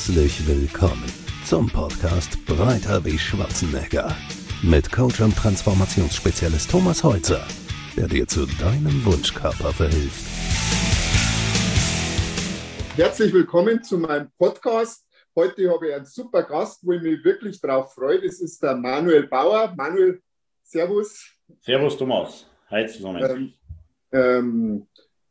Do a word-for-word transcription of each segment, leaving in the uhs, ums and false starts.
Herzlich willkommen zum Podcast Breiter wie Schwarzenegger mit Coach und Transformationsspezialist Thomas Holzer, der dir zu deinem Wunschkörper verhilft. Herzlich willkommen zu meinem Podcast. Heute habe ich einen super Gast, wo ich mich wirklich drauf freue. Das ist der Manuel Bauer. Manuel, servus. Servus Thomas, hi zusammen. Ähm, ähm,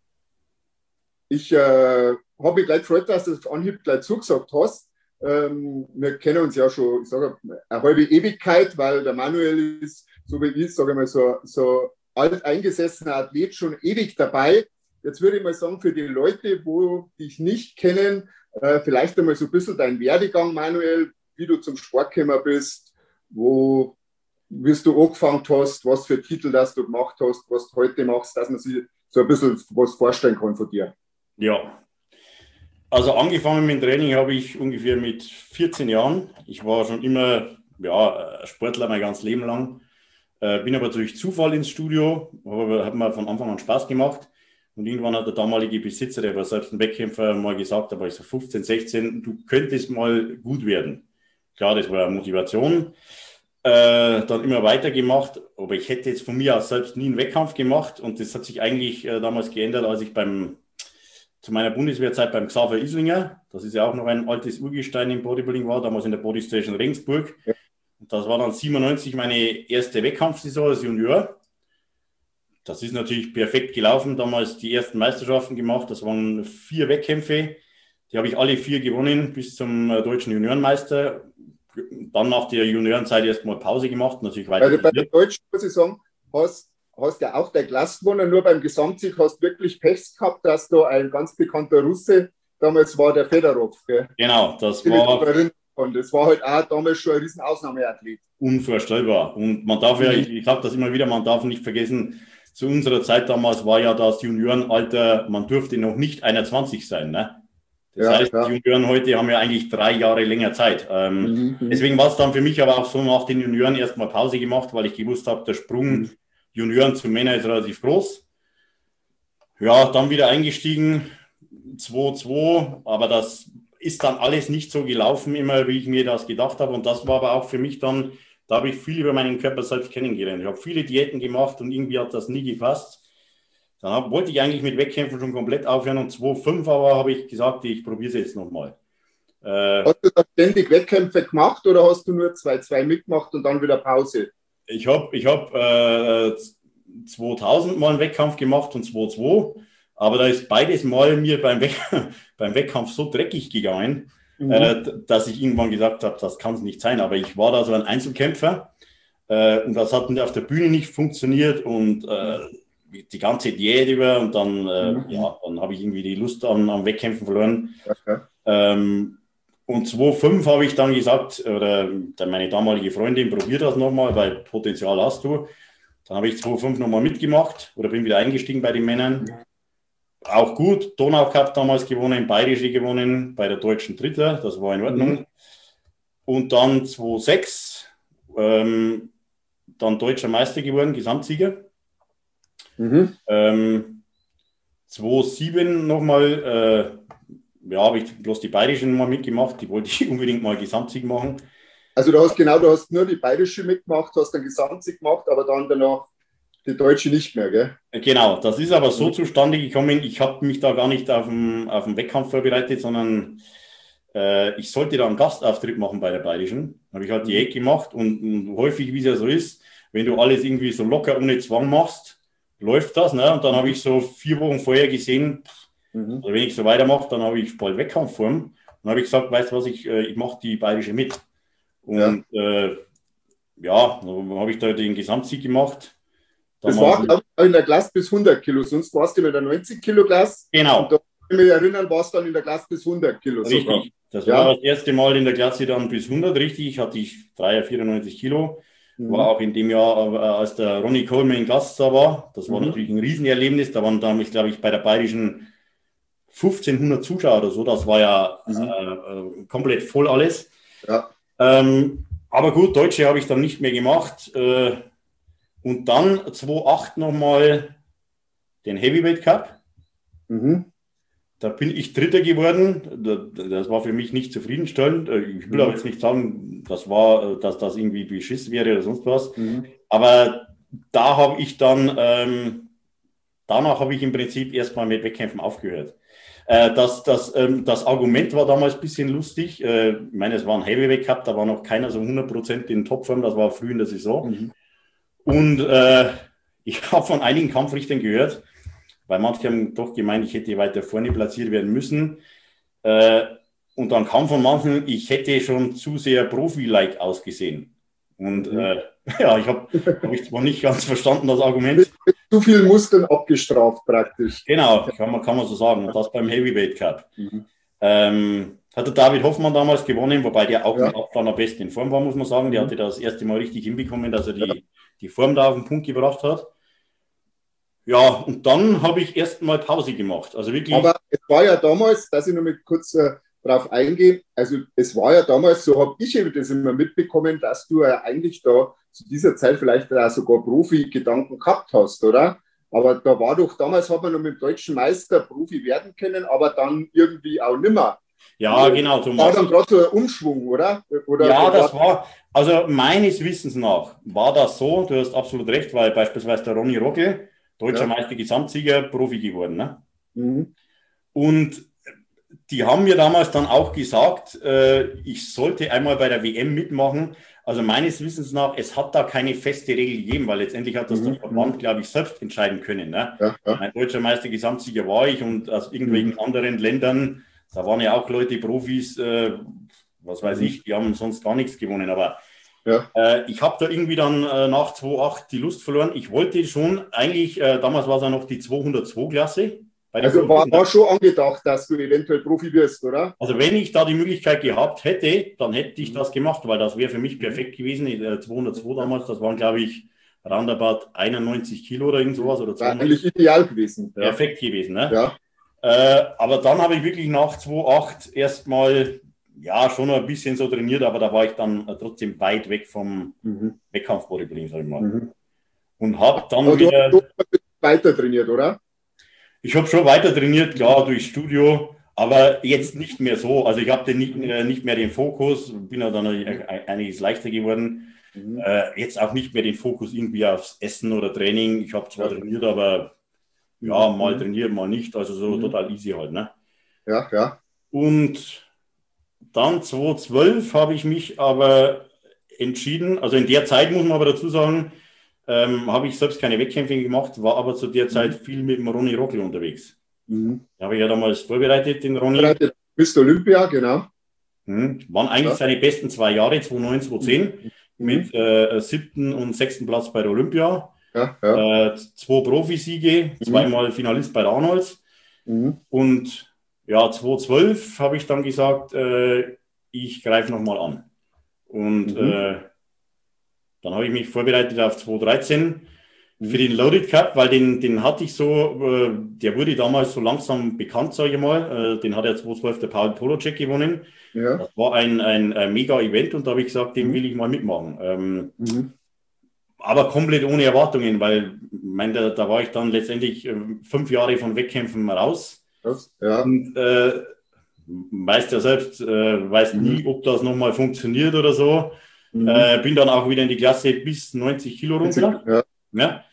ich äh, habe mich gleich gefreut, dass du das Anhieb gleich zugesagt hast. Ähm, wir kennen uns ja schon, ich sage, eine halbe Ewigkeit, weil der Manuel ist, so wie ich, sage ich mal, so, so alteingesessener Athlet, schon ewig dabei. Jetzt würde ich mal sagen, für die Leute, wo dich nicht kennen, äh, vielleicht einmal so ein bisschen dein Werdegang, Manuel, wie du zum Sport gekommen bist, wo wie du angefangen hast, was für Titel das du gemacht hast, was du heute machst, dass man sich so ein bisschen was vorstellen kann von dir. Ja, also angefangen mit dem Training habe ich ungefähr mit vierzehn Jahren. Ich war schon immer ja, Sportler mein ganzes Leben lang. Äh, bin aber durch Zufall ins Studio, aber hat mir von Anfang an Spaß gemacht. Und irgendwann hat der damalige Besitzer, der war selbst ein Wettkämpfer, mal gesagt, da war ich so fünfzehn, sechzehn, du könntest mal gut werden. Klar, das war eine Motivation. Äh, dann immer weitergemacht, aber ich hätte jetzt von mir aus selbst nie einen Wettkampf gemacht und das hat sich eigentlich äh, damals geändert, als ich beim zu meiner Bundeswehrzeit beim Xaver Islinger, das ist ja auch noch ein altes Urgestein im Bodybuilding war, damals in der Bodystation Regensburg. Ja. Und das war dann siebenundneunzig meine erste Wettkampfsaison als Junior. Das ist natürlich perfekt gelaufen, damals die ersten Meisterschaften gemacht, das waren vier Wettkämpfe, die habe ich alle vier gewonnen bis zum äh, deutschen Juniorenmeister. Dann nach der Juniorenzeit erstmal Pause gemacht, natürlich weiter. Also bei der Deutschen muss ich sagen, hast hast ja auch der Klasse gewonnen, nur beim Gesamtsieg hast du wirklich Pech gehabt, dass da ein ganz bekannter Russe damals war, der Fedorov. Gell? Genau, das war... Und das war halt auch damals schon ein riesen Ausnahmeathlet. Unvorstellbar. Und man darf ja, ich, ich sage das immer wieder, man darf nicht vergessen, zu unserer Zeit damals war ja das Juniorenalter, man durfte noch nicht einundzwanzig sein, ne? Das ja, heißt, ja. Die Junioren heute haben ja eigentlich drei Jahre länger Zeit. Ähm, mhm, deswegen war es dann für mich aber auch so, nach den Junioren erstmal Pause gemacht, weil ich gewusst habe, der Sprung mhm. Junioren zu Männern ist relativ groß. Ja, dann wieder eingestiegen, zwei zwei, aber das ist dann alles nicht so gelaufen, immer wie ich mir das gedacht habe. Und das war aber auch für mich dann, da habe ich viel über meinen Körper selbst kennengelernt. Ich habe viele Diäten gemacht und irgendwie hat das nie gepasst. Dann hab, wollte ich eigentlich mit Wettkämpfen schon komplett aufhören und zwei fünf, aber habe ich gesagt, ich probiere es jetzt nochmal. Äh, hast du da ständig Wettkämpfe gemacht oder hast du nur zwei zwei mitgemacht und dann wieder Pause? Ich habe ich hab, äh, zweitausend mal einen Wettkampf gemacht und zwei zwei, aber da ist beides Mal mir beim, Weck, beim Wettkampf so dreckig gegangen, mhm. äh, dass ich irgendwann gesagt habe, das kann es nicht sein. Aber ich war da so ein Einzelkämpfer äh, und das hat auf der Bühne nicht funktioniert und äh, die ganze Diät über und dann, äh, mhm. ja, dann habe ich irgendwie die Lust am, am Wettkämpfen verloren. Okay. Ähm, und zwei fünf habe ich dann gesagt, oder meine damalige Freundin, probier das nochmal, weil Potenzial hast du. Dann habe ich zwei fünf nochmal mitgemacht oder bin wieder eingestiegen bei den Männern. Auch gut, Donau Cup damals gewonnen, Bayerische gewonnen, bei der Deutschen Dritter, das war in Ordnung. Mhm. Und dann zwei sechs, ähm, dann Deutscher Meister geworden, Gesamtsieger. Mhm. Ähm, zwei sieben nochmal, äh, ja, habe ich bloß die Bayerischen mal mitgemacht, die wollte ich unbedingt mal Gesamtsieg machen. Also du hast genau, du hast nur die Bayerische mitgemacht, hast dann Gesamtsieg gemacht, aber dann danach die Deutsche nicht mehr, gell? Genau, das ist aber so mhm. zustande gekommen, ich habe mich da gar nicht auf den, auf den Wettkampf vorbereitet, sondern äh, ich sollte da einen Gastauftritt machen bei der Bayerischen. Habe ich halt mhm. die Diät gemacht und, und häufig, wie es ja so ist, wenn du alles irgendwie so locker ohne Zwang machst, läuft das, ne? Und dann habe ich so vier Wochen vorher gesehen, mhm. also wenn ich so weitermache, dann habe ich bald Wettkampfform. Dann habe ich gesagt, weißt du was, ich, äh, ich mache die Bayerische mit. Und ja, äh, ja dann habe ich da den Gesamtsieg gemacht. Das war auch in der Klasse bis hundert Kilo, sonst warst du in der neunzig Kilo Klasse. Genau. Und da kann ich mich erinnern, warst du dann in der Klasse bis hundert Kilo. Richtig, sogar. Das ja. war das erste Mal in der Klasse dann bis hundert, richtig, hatte ich vierundneunzig Kilo. Mhm. War auch in dem Jahr, als der Ronnie Coleman Gast da war. Das war mhm. natürlich ein Riesenerlebnis. Da waren damals, glaube ich, bei der Bayerischen fünfzehnhundert Zuschauer oder so. Das war ja mhm. äh, komplett voll alles. Ja. Ähm, aber gut, Deutsche habe ich dann nicht mehr gemacht. Äh, und dann zwei acht nochmal den Heavyweight Cup. Mhm. da bin ich Dritter geworden. Das war für mich nicht zufriedenstellend. Ich will aber jetzt nicht sagen, das war, dass das irgendwie beschiss wäre oder sonst was. Mhm. Aber da habe ich dann, ähm, danach habe ich im Prinzip erstmal mit Wettkämpfen aufgehört. Äh, das, das, ähm, das Argument war damals ein bisschen lustig. Äh, ich meine, es war ein Heavyweight Cup, da war noch keiner so hundert Prozent in Topform, das war früh in der Saison. Mhm. Und äh, ich habe von einigen Kampfrichtern gehört, weil manche haben doch gemeint, ich hätte weiter vorne platziert werden müssen. Äh, und dann kam von manchen, ich hätte schon zu sehr Profi-like ausgesehen. Und mhm. äh, ja, ich habe hab ich zwar nicht ganz verstanden, das Argument. Mit, mit zu viel Muskeln abgestraft praktisch. Genau, kann man, kann man so sagen. Und das beim Heavyweight Cup. Mhm. Ähm, hatte David Hoffmann damals gewonnen, wobei der auch ja. mit Abstand am besten in Form war, muss man sagen. Der mhm. hatte das erste Mal richtig hinbekommen, dass er die, ja. die Form da auf den Punkt gebracht hat. Ja, und dann habe ich erst mal Pause gemacht. Also wirklich. Aber es war ja damals, dass ich noch mal kurz äh, drauf eingehe, also es war ja damals, so habe ich das immer mitbekommen, dass du ja eigentlich da zu dieser Zeit vielleicht auch sogar Profi-Gedanken gehabt hast, oder? Aber da war doch, damals hat man noch mit dem deutschen Meister Profi werden können, aber dann irgendwie auch nimmer. Ja, genau, Thomas. War dann gerade so ein Umschwung, oder? oder ja, das war, also meines Wissens nach war das so, du hast absolut recht, weil beispielsweise der Ronny Rockel, deutscher ja. Meister, Gesamtsieger, Profi geworden. Ne? Mhm. Und die haben mir damals dann auch gesagt, äh, ich sollte einmal bei der W M mitmachen. Also meines Wissens nach, es hat da keine feste Regel gegeben, weil letztendlich hat das mhm. der Verband, glaube ich, selbst entscheiden können. Ne? Ja, ja. Mein deutscher Meister, Gesamtsieger war ich und aus irgendwelchen mhm. anderen Ländern, da waren ja auch Leute, Profis, äh, was weiß mhm. ich, die haben sonst gar nichts gewonnen. Aber ja. äh, ich habe da irgendwie dann äh, nach zweitausendacht die Lust verloren. Ich wollte schon eigentlich, äh, damals war es ja noch die zweihundertzwei-Klasse. Also war, war schon angedacht, dass du eventuell Profi wirst, oder? Also wenn ich da die Möglichkeit gehabt hätte, dann hätte ich das gemacht, weil das wäre für mich perfekt gewesen. zweihundertzwei damals, das waren, glaube ich, roundabout einundneunzig Kilo oder irgend sowas. Oder war eigentlich ideal gewesen. Ja. Perfekt gewesen, ne? Ja. Äh, aber dann habe ich wirklich nach zweitausendacht erstmal, ja, schon noch ein bisschen so trainiert, aber da war ich dann trotzdem weit weg vom mhm. Wettkampf-Bodybuilding, sag ich mal. Mhm. Und habe dann aber wieder... Du hast weiter trainiert, oder? Ich habe schon weiter trainiert, klar, durchs Studio, aber jetzt nicht mehr so. Also ich habe nicht, nicht mehr den Fokus, bin ja dann einiges leichter geworden. Mhm. Äh, jetzt auch nicht mehr den Fokus irgendwie aufs Essen oder Training. Ich habe zwar ja. trainiert, aber ja, mal trainiert, mal nicht. Also so mhm. total easy halt. Ne? Ja, ja. Und dann zweitausendzwölf habe ich mich aber entschieden, also in der Zeit muss man aber dazu sagen, Ähm, habe ich selbst keine Wettkämpfe gemacht, war aber zu der Zeit viel mit dem Ronny Rockel unterwegs. Mhm. Da habe ich ja damals vorbereitet, den Ronny. Vorbereitet bis Olympia, genau. Mhm. Waren eigentlich ja. seine besten zwei Jahre, zweitausendneun, zweitausendzehn, mhm. mit äh, siebten und sechsten Platz bei der Olympia. Ja, ja. Äh, zwei Profisiege, mhm. zweimal Finalist bei der Arnolds. Mhm. Und ja, zweitausendzwölf habe ich dann gesagt, äh, ich greife nochmal an. Und mhm. äh, dann habe ich mich vorbereitet auf zweitausenddreizehn für den Loaded Cup, weil den, den hatte ich so, äh, der wurde damals so langsam bekannt, sage ich mal. Äh, den hat ja zweitausendzwölf der Paul Polacek gewonnen. Ja. Das war ein, ein, ein Mega-Event und da habe ich gesagt, den will ich mal mitmachen. Ähm, mhm. Aber komplett ohne Erwartungen, weil mein, da, da war ich dann letztendlich äh, fünf Jahre von Wettkämpfen raus. Das, ja. Und äh, weißt ja selbst, äh, weiß mhm. nie, ob das nochmal funktioniert oder so. Mhm. Äh, bin dann auch wieder in die Klasse bis neunzig Kilo runter. Ja. Ja.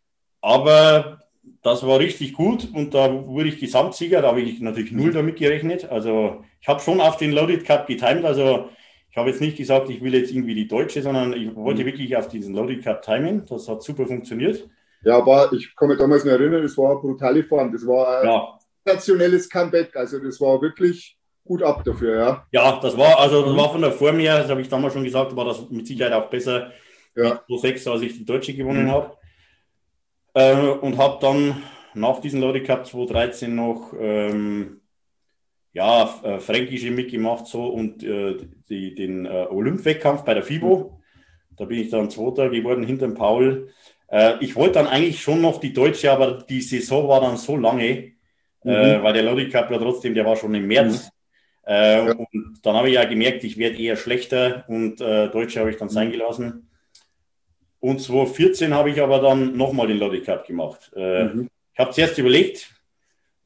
Aber das war richtig gut und da wurde ich Gesamtsieger. Da habe ich natürlich null damit gerechnet. Also ich habe schon auf den Loaded Cup getimed. Also ich habe jetzt nicht gesagt, ich will jetzt irgendwie die Deutsche, sondern ich wollte mhm. wirklich auf diesen Loaded Cup timen. Das hat super funktioniert. Ja, aber ich kann mich damals noch erinnern, das war eine brutale Form. Das war ein ja. sensationelles Comeback. Also das war wirklich... gut ab dafür, ja. Ja, das war, also das war von der Form her, das habe ich damals schon gesagt, war das mit Sicherheit auch besser ja. mit zweitausendsechs, als ich die Deutsche gewonnen mhm. habe. Äh, und habe dann nach diesem Loaded Cup zweitausenddreizehn noch ähm, ja, äh, Fränkische mitgemacht so und äh, die, den äh, Olymp-Wettkampf bei der FIBO. Da bin ich dann Zweiter geworden hinter dem Paul. Äh, ich wollte dann eigentlich schon noch die Deutsche, aber die Saison war dann so lange, mhm. äh, weil der Loaded Cup ja trotzdem, der war schon im März. Mhm. Äh, ja. Und dann habe ich ja gemerkt, ich werde eher schlechter und äh, Deutsche habe ich dann sein gelassen. Und zweitausendvierzehn habe ich aber dann nochmal den Loaded Cup gemacht. Äh, mhm. Ich habe zuerst überlegt,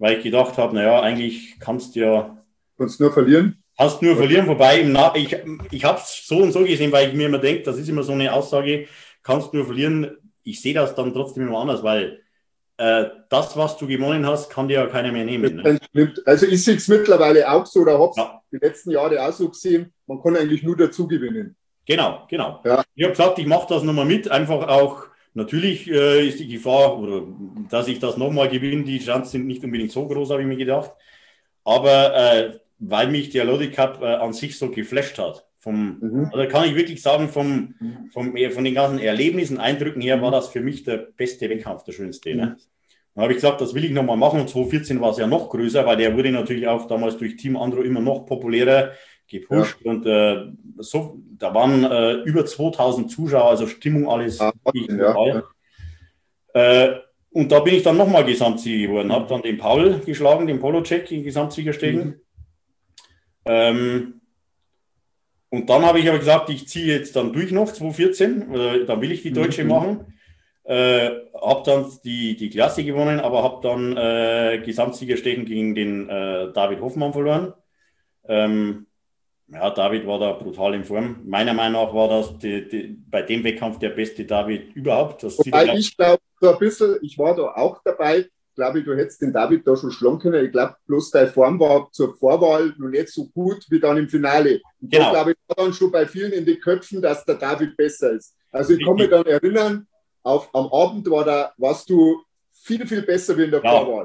weil ich gedacht habe, naja, eigentlich kannst du ja... Kannst nur verlieren? Kannst nur verlieren, wobei im Na ich, ich habe es so und so gesehen, weil ich mir immer denke, das ist immer so eine Aussage, kannst nur verlieren. Ich sehe das dann trotzdem immer anders, weil äh, das, was du gewonnen hast, kann dir ja keiner mehr nehmen. Ne? Also ich sehe es mittlerweile auch so, oder habe es ja. die letzten Jahre auch so gesehen, man kann eigentlich nur dazu gewinnen. Genau, genau. Ja. Ich habe gesagt, ich mache das nochmal mit, einfach auch, natürlich äh, ist die Gefahr, oder dass ich das nochmal gewinne, die Chancen sind nicht unbedingt so groß, habe ich mir gedacht. Aber äh, weil mich der Lodi Cup äh, an sich so geflasht hat. Vom, mhm. Also kann ich wirklich sagen, vom, vom, von den ganzen Erlebnissen, Eindrücken her, war das für mich der beste Wettkampf, der schönste. Mhm. Ne? Dann habe ich gesagt, das will ich nochmal machen. Und zwanzig vierzehn war es ja noch größer, weil der wurde natürlich auch damals durch Team Andro immer noch populärer gepusht. Ja. Und äh, so, da waren äh, über zweitausend Zuschauer, also Stimmung, alles. Ah, ja. äh, und da bin ich dann nochmal Gesamtsieger geworden. Mhm. Habe dann den Paul geschlagen, den Polocek in Gesamtsiegerstegen. Mhm. Ähm, und dann habe ich aber gesagt, ich ziehe jetzt dann durch noch zwanzig vierzehn, äh, dann will ich die Deutsche mhm. machen. Äh, habe dann die, die Klasse gewonnen, aber habe dann äh, Gesamtsiegerstechen gegen den äh, David Hoffmann verloren. Ähm, ja, David war da brutal in Form. Meiner Meinung nach war das die, die, bei dem Wettkampf der beste David überhaupt. Das Wobei ich glaube, so ein bisschen, ich war da auch dabei, glaube ich, du hättest den David da schon schlagen können. Ich glaube, bloß deine Form war zur Vorwahl noch nicht so gut wie dann im Finale. Und genau. Da glaube ich, war dann schon bei vielen in den Köpfen, dass der David besser ist. Also ich kann mich dann erinnern, auf, am Abend war da, warst du viel, viel besser wie in der ja. Vorwahl.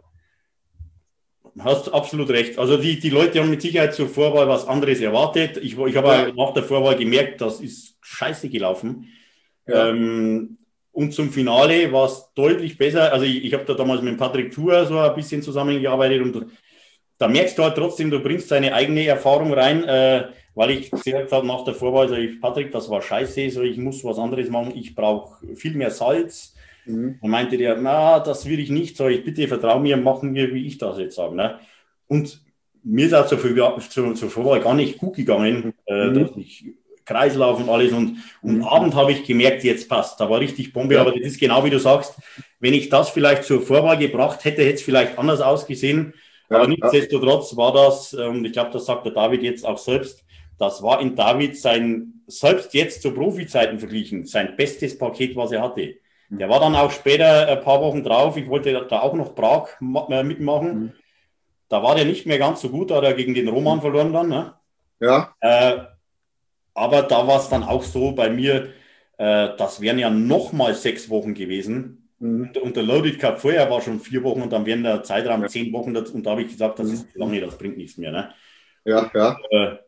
Hast absolut recht. Also die, die Leute haben mit Sicherheit zur Vorwahl was anderes erwartet. Ich, ich habe ja. nach der Vorwahl gemerkt, das ist scheiße gelaufen. Ja. Ähm, Und zum Finale war es deutlich besser. Also ich, ich habe da damals mit Patrick Thur so ein bisschen zusammengearbeitet und da merkst du halt trotzdem, du bringst deine eigene Erfahrung rein, äh, weil ich gesagt habe nach der Vorwahl, sag ich, Patrick, das war scheiße, so ich muss was anderes machen, ich brauche viel mehr Salz. Mhm. Und meinte der, na, das will ich nicht, so ich bitte vertrau mir, machen wir, wie ich das jetzt sage. Ne? Und mir ist auch zur, zur, zur Vorwahl gar nicht gut gegangen, äh, mhm. dass ich Kreislauf und alles. Und, und mhm. Abend habe ich gemerkt, jetzt passt. Da war richtig Bombe. Ja. Aber das ist genau wie du sagst, wenn ich das vielleicht zur Vorwahl gebracht hätte, hätte es vielleicht anders ausgesehen. Ja, aber nichtsdestotrotz war das, und ich glaube, das sagt der David jetzt auch selbst, das war in David sein, selbst jetzt zu Profizeiten verglichen, sein bestes Paket, was er hatte. Mhm. Der war dann auch später ein paar Wochen drauf. Ich wollte da auch noch Prag mitmachen. Mhm. Da war der nicht mehr ganz so gut, da hat er gegen den Roman verloren dann. Ne? Ja. Äh, Aber da war es dann auch so bei mir, äh, das wären ja nochmal sechs Wochen gewesen. Mhm. Und der Loaded Cup vorher war schon vier Wochen und dann wären der Zeitraum ja. zehn Wochen. Und da habe ich gesagt, das ist lange, das bringt nichts mehr. Ne? Ja, ja. Äh,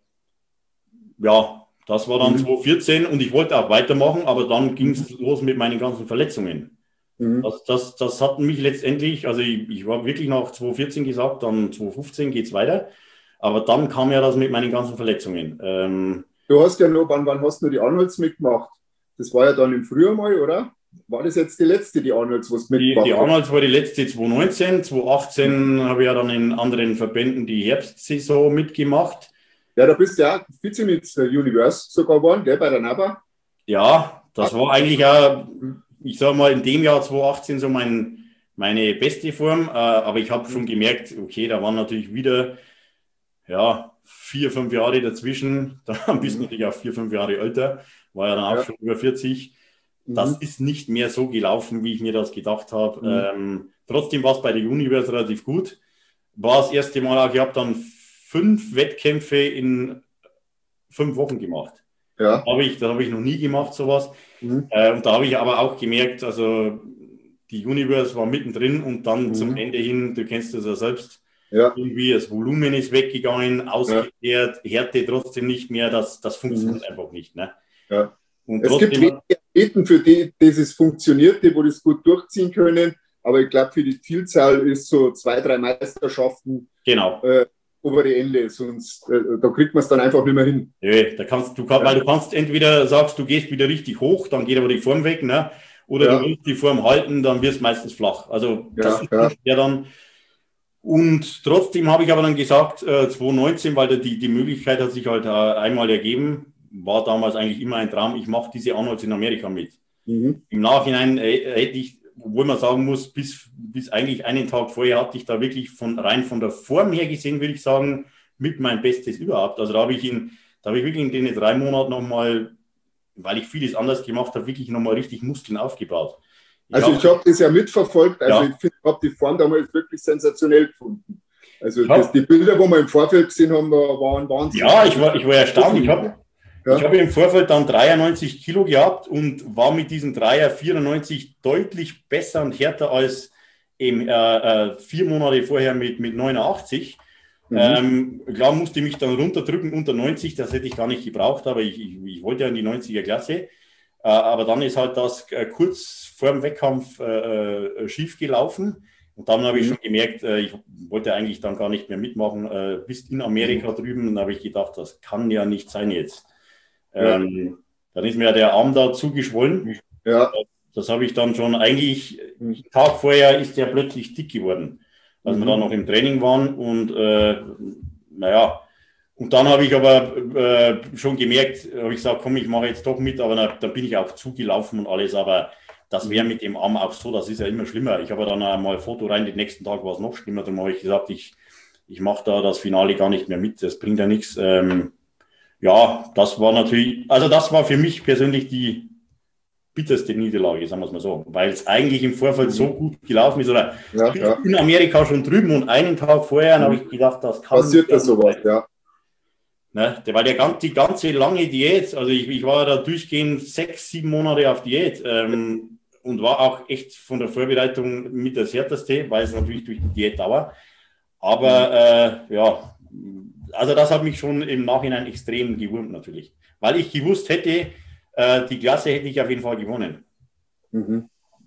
ja, das war dann mhm. zwanzig vierzehn und ich wollte auch weitermachen, aber dann ging es mhm. los mit meinen ganzen Verletzungen. Mhm. Das, das, das hat mich letztendlich, also ich, ich war wirklich nach zwanzig vierzehn gesagt, dann zwanzig fünfzehn geht es weiter. Aber dann kam ja das mit meinen ganzen Verletzungen. Ähm, Du hast ja noch, wann, wann hast du die Arnolds mitgemacht? Das war ja dann im Frühjahr mal, oder? War das jetzt die letzte, die Arnolds, was mitgemacht Die, die Arnolds war die letzte zwanzig neunzehn. zwanzig achtzehn habe ich ja dann in anderen Verbänden die Herbstsaison mitgemacht. Ja, da bist du ja Vize mit der Universe sogar geworden, gell, bei der Naba. Ja, das war eigentlich auch, ich sage mal, in dem Jahr zwanzig achtzehn so mein, meine beste Form. Aber ich habe schon gemerkt, okay, da waren natürlich wieder, ja, vier, fünf Jahre dazwischen, dann bist du natürlich auch vier, fünf Jahre älter, war ja dann auch ja. schon über vierzig. Das mhm. ist nicht mehr so gelaufen, wie ich mir das gedacht habe. Mhm. Ähm, trotzdem war es bei der Universe relativ gut. War das erste Mal auch, ich habe dann fünf Wettkämpfe in fünf Wochen gemacht. Ja. Habe ich, das habe ich noch nie gemacht, sowas. Mhm. Äh, und da habe ich aber auch gemerkt, also die Universe war mittendrin und dann mhm. zum Ende hin, du kennst das ja selbst, ja. irgendwie das Volumen ist weggegangen, ausgekehrt, ja. Härte trotzdem nicht mehr, das, das funktioniert mhm. einfach nicht. Ne? Ja. Und es gibt wenige Athleten, für die dieses funktioniert, die wo das gut durchziehen können, aber ich glaube, für die Zielzahl ist so zwei, drei Meisterschaften genau. äh, obere Ende, sonst äh, da kriegt man es dann einfach nicht mehr hin. Nö, da kannst du, kann, ja. weil du kannst entweder sagst, du gehst wieder richtig hoch, dann geht aber die Form weg, ne? Oder ja. du willst die Form halten, dann wird es meistens flach. Also das ja, ist ja dann. Und trotzdem habe ich aber dann gesagt, äh, zwanzig neunzehn, weil die, die Möglichkeit hat sich halt äh, einmal ergeben, war damals eigentlich immer ein Traum, ich mache diese Arnolds in Amerika mit. Mhm. Im Nachhinein äh, hätte ich, obwohl man sagen muss, bis, bis eigentlich einen Tag vorher hatte ich da wirklich von rein von der Form her gesehen, würde ich sagen, mit mein Bestes überhaupt. Also da habe ich ihn, da habe ich wirklich in den drei Monaten nochmal, weil ich vieles anders gemacht habe, wirklich nochmal richtig Muskeln aufgebaut. Ich also hab, ich habe das ja mitverfolgt, also ja. ich finde, habe die Form damals wirklich sensationell gefunden. Also das, die Bilder, die wir im Vorfeld gesehen haben, waren Wahnsinn. Ja, ich war, ich war erstaunt. Ich habe ja. ich hab im Vorfeld dann dreiundneunzig Kilo gehabt und war mit diesen Dreier vierundneunzig deutlich besser und härter als eben, äh, äh, vier Monate vorher mit, mit neunundachtzig. Mhm. Ähm, klar musste ich mich dann runterdrücken unter neunzig, das hätte ich gar nicht gebraucht, aber ich, ich, ich wollte ja in die neunziger Klasse. Äh, aber dann ist halt das äh, kurz vor dem Wettkampf äh, äh, schief gelaufen. Und dann habe ich schon gemerkt, äh, ich wollte eigentlich dann gar nicht mehr mitmachen, äh, bis in Amerika drüben. Und da habe ich gedacht, das kann ja nicht sein jetzt. Ähm, ja. Dann ist mir der Arm da zugeschwollen. Ja. Das habe ich dann schon eigentlich, einen Tag vorher ist der plötzlich dick geworden, als mhm. wir da noch im Training waren. Und äh, naja, und dann habe ich aber äh, schon gemerkt, habe ich gesagt, komm, ich mache jetzt doch mit, aber dann, dann bin ich auch zugelaufen und alles, aber das wäre mit dem Arm auch so, das ist ja immer schlimmer. Ich habe dann einmal ein Foto rein, den nächsten Tag war es noch schlimmer. Dann habe ich gesagt, ich, ich mache da das Finale gar nicht mehr mit, das bringt ja nichts. Ähm, ja, das war natürlich, also das war für mich persönlich die bitterste Niederlage, sagen wir es mal so, weil es eigentlich im Vorfeld so gut gelaufen ist. Oder ja, ja. in Amerika schon drüben und einen Tag vorher mhm. habe ich gedacht, das kann passiert das sowas, ja. Ne, weil der, die ganze lange Diät, also ich, ich war da durchgehend sechs, sieben Monate auf Diät ähm, und war auch echt von der Vorbereitung mit das Härteste, weil es natürlich durch die Diät dauert. Aber äh, ja, also das hat mich schon im Nachhinein extrem gewurmt natürlich. Weil ich gewusst hätte, äh, die Klasse hätte ich auf jeden Fall gewonnen. Mhm.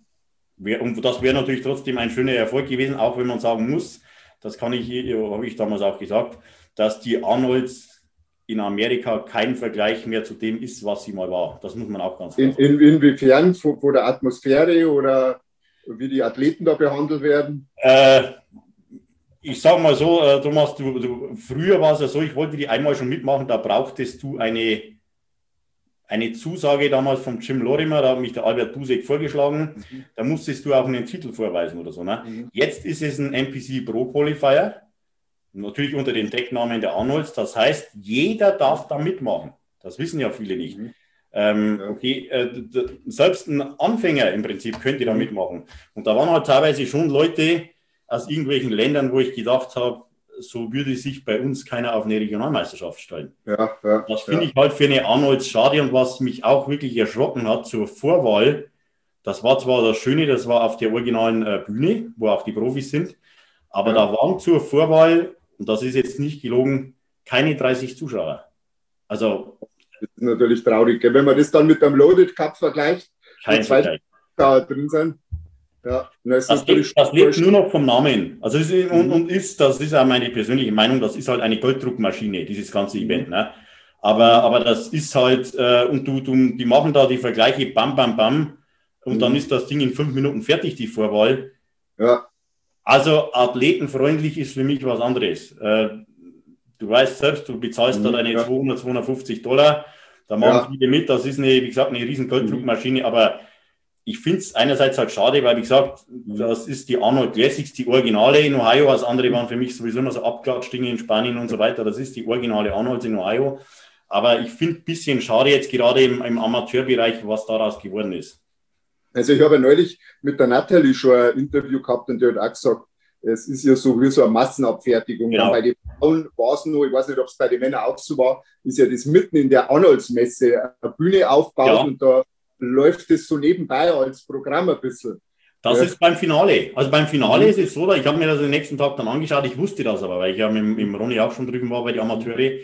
Und das wäre natürlich trotzdem ein schöner Erfolg gewesen, auch wenn man sagen muss, das kann ich, habe ich damals auch gesagt, dass die Arnolds in Amerika kein Vergleich mehr zu dem ist, was sie mal war. Das muss man auch ganz klar sagen. In, in, inwiefern? Von, von der Atmosphäre oder wie die Athleten da behandelt werden? Äh, ich sage mal so, äh, Thomas, du, du, früher war es ja so, ich wollte die einmal schon mitmachen, da brauchtest du eine, eine Zusage damals vom Jim Lorimer, da hat mich der Albert Busek vorgeschlagen, mhm. da musstest du auch einen Titel vorweisen oder so. Ne? Mhm. Jetzt ist es ein N P C Pro Qualifier. Natürlich unter dem Decknamen der Arnolds. Das heißt, jeder darf da mitmachen. Das wissen ja viele nicht. Mhm. Ähm, okay, äh, selbst ein Anfänger im Prinzip könnte da mitmachen. Und da waren halt teilweise schon Leute aus irgendwelchen Ländern, wo ich gedacht habe, so würde sich bei uns keiner auf eine Regionalmeisterschaft stellen. Ja, ja, das finde ja. ich halt für eine Arnolds schade. Und was mich auch wirklich erschrocken hat zur Vorwahl, das war zwar das Schöne, das war auf der originalen äh, Bühne, wo auch die Profis sind, aber ja. da waren zur Vorwahl, und das ist jetzt nicht gelogen, keine dreißig Zuschauer. Also. Das ist natürlich traurig, gell? Wenn man das dann mit dem Loaded Cup vergleicht, kein Vergleich. Da drin sind. Ja, das, das, lebt, das lebt nur noch vom Namen. Also ist, mhm. und, und ist, das ist auch meine persönliche Meinung, das ist halt eine Gelddruckmaschine, dieses ganze mhm. Event. Ne? Aber, aber das ist halt, äh, und du, du, die machen da die Vergleiche bam, bam, bam, und mhm. dann ist das Ding in fünf Minuten fertig, die Vorwahl. Ja. Also athletenfreundlich ist für mich was anderes. Äh, du weißt selbst, du bezahlst mhm, da deine ja. zweihundert, zweihundertfünfzig Dollar, da machen ja. viele mit, das ist eine, wie gesagt, eine riesen Gelddruckmaschine, mhm. aber ich finde es einerseits halt schade, weil wie gesagt, mhm. das ist die Arnold Classics, die Originale in Ohio, als andere waren für mich sowieso immer so Abklatschdinge in Spanien und so weiter, das ist die originale Arnold in Ohio, aber ich finde ein bisschen schade jetzt gerade im, im Amateurbereich, was daraus geworden ist. Also ich habe neulich mit der Natalie schon ein Interview gehabt und die hat auch gesagt, es ist ja so wie so eine Massenabfertigung. Genau. Bei den Frauen war es nur, ich weiß nicht, ob es bei den Männern auch so war, ist ja das mitten in der Arnoldsmesse eine Bühne aufbaut ja. und da läuft es so nebenbei als Programm ein bisschen. Das ja. ist beim Finale. Also beim Finale mhm. ist es so, ich habe mir das den nächsten Tag dann angeschaut, ich wusste das aber, weil ich ja mit, mit dem Ronny auch schon drüben war bei den Amateure. Äh,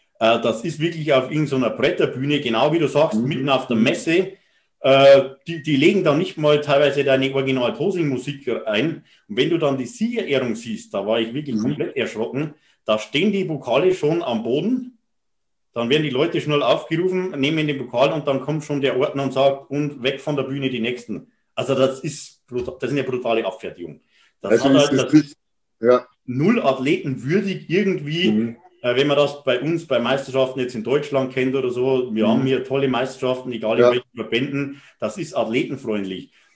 das ist wirklich auf irgendeiner Bretterbühne, genau wie du sagst, mhm. mitten auf der Messe. Äh, die, die legen da nicht mal teilweise deine Original-Posing-Musik ein. Und wenn du dann die Siegerehrung siehst, da war ich wirklich mhm. komplett erschrocken, da stehen die Pokale schon am Boden, dann werden die Leute schnell aufgerufen, nehmen den Pokal und dann kommt schon der Ordner und sagt, und weg von der Bühne die Nächsten. Also das ist, das ist eine brutale Abfertigung. Das, also hat halt, das ist ja. null Athleten würdig irgendwie, mhm. äh, wenn man das bei uns bei Meisterschaften jetzt in Deutschland kennt oder so. Wir mhm. haben hier tolle Meisterschaften, egal in ja. welchen Verbänden. Das ist athletenfreundlich.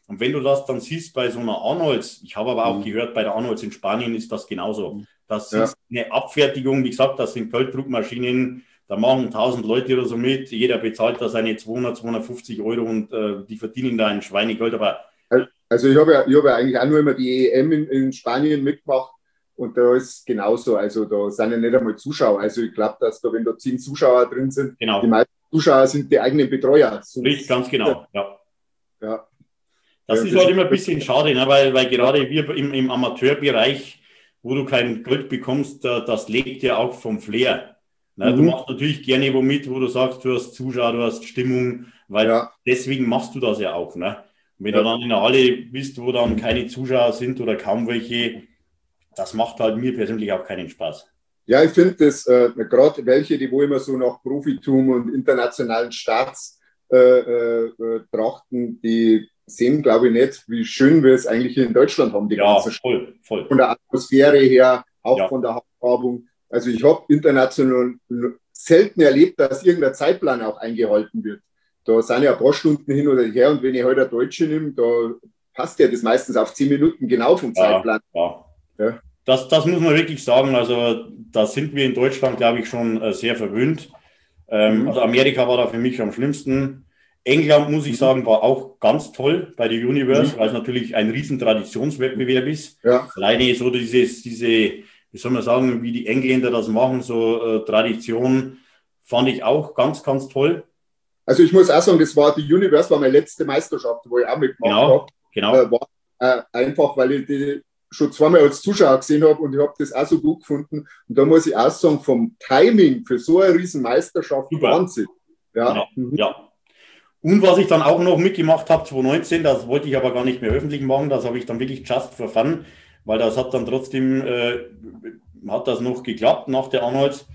Und wenn du das dann siehst bei so einer Arnolds, ich habe aber auch Mhm. gehört, bei der Arnolds in Spanien ist das genauso. Das Ja. ist eine Abfertigung, wie gesagt, das sind Gelddruckmaschinen, da machen tausend Leute oder so mit, jeder bezahlt da seine zweihundert, zweihundertfünfzig Euro und äh, die verdienen da ein Schweinegeld, aber Also ich habe ja, ich habe ja eigentlich auch nur immer die E M in, in Spanien mitgemacht und da ist genauso. Also da sind ja nicht einmal Zuschauer. Also ich glaube, dass da, wenn da zehn Zuschauer drin sind, genau, die meisten Zuschauer sind die eigenen Betreuer. Sonst, richtig, ganz genau, ja. ja. Das Ja, ist das halt ist- immer ein bisschen schade, ne? weil, weil gerade wir im, im Amateurbereich, wo du kein Geld bekommst, da, das lebt ja auch vom Flair. Ne? Du Mhm. machst natürlich gerne wo mit, wo du sagst, du hast Zuschauer, du hast Stimmung, weil Ja. deswegen machst du das ja auch. Ne? Und wenn Ja. du dann in der Halle bist, wo dann keine Zuschauer sind oder kaum welche, das macht halt mir persönlich auch keinen Spaß. Ja, ich finde das, äh, gerade welche, die wo immer so nach Profitum und internationalen Starts äh, äh, äh, trachten, die sehen, glaube ich, nicht, wie schön wir es eigentlich hier in Deutschland haben, die Ja, ganzen voll, voll. von der Atmosphäre her, auch Ja. von der Handhabung. Also ich habe international selten erlebt, dass irgendein Zeitplan auch eingehalten wird. Da sind ja ein paar Stunden hin oder her und wenn ich heute eine Deutsche nehme, da passt ja das meistens auf zehn Minuten genau vom Zeitplan. Ja, Ja. ja. Das, das muss man wirklich sagen. Also da sind wir in Deutschland, glaube ich, schon äh, sehr verwöhnt. Ähm, Mhm. Also Amerika war da für mich am schlimmsten. England, muss ich Mhm. sagen, war auch ganz toll bei der Universe, Mhm. weil es natürlich ein riesen Traditionswettbewerb ist. Ja. Alleine so dieses, diese, wie soll man sagen, wie die Engländer das machen, so äh, Tradition, fand ich auch ganz, ganz toll. Also ich muss auch sagen, das war die Universe, war meine letzte Meisterschaft, wo ich auch mitgemacht Genau, habe. genau. Äh, war äh, einfach, weil ich die schon zweimal als Zuschauer gesehen habe und ich habe das auch so gut gefunden. Und da muss ich auch sagen, vom Timing für so eine riesen Meisterschaft, Super. Wahnsinn. Ja. Ja, Mhm. ja. Und was ich dann auch noch mitgemacht habe, zwanzig neunzehn, das wollte ich aber gar nicht mehr öffentlich machen, das habe ich dann wirklich just for fun, weil das hat dann trotzdem, äh, hat das noch geklappt nach der Arnold.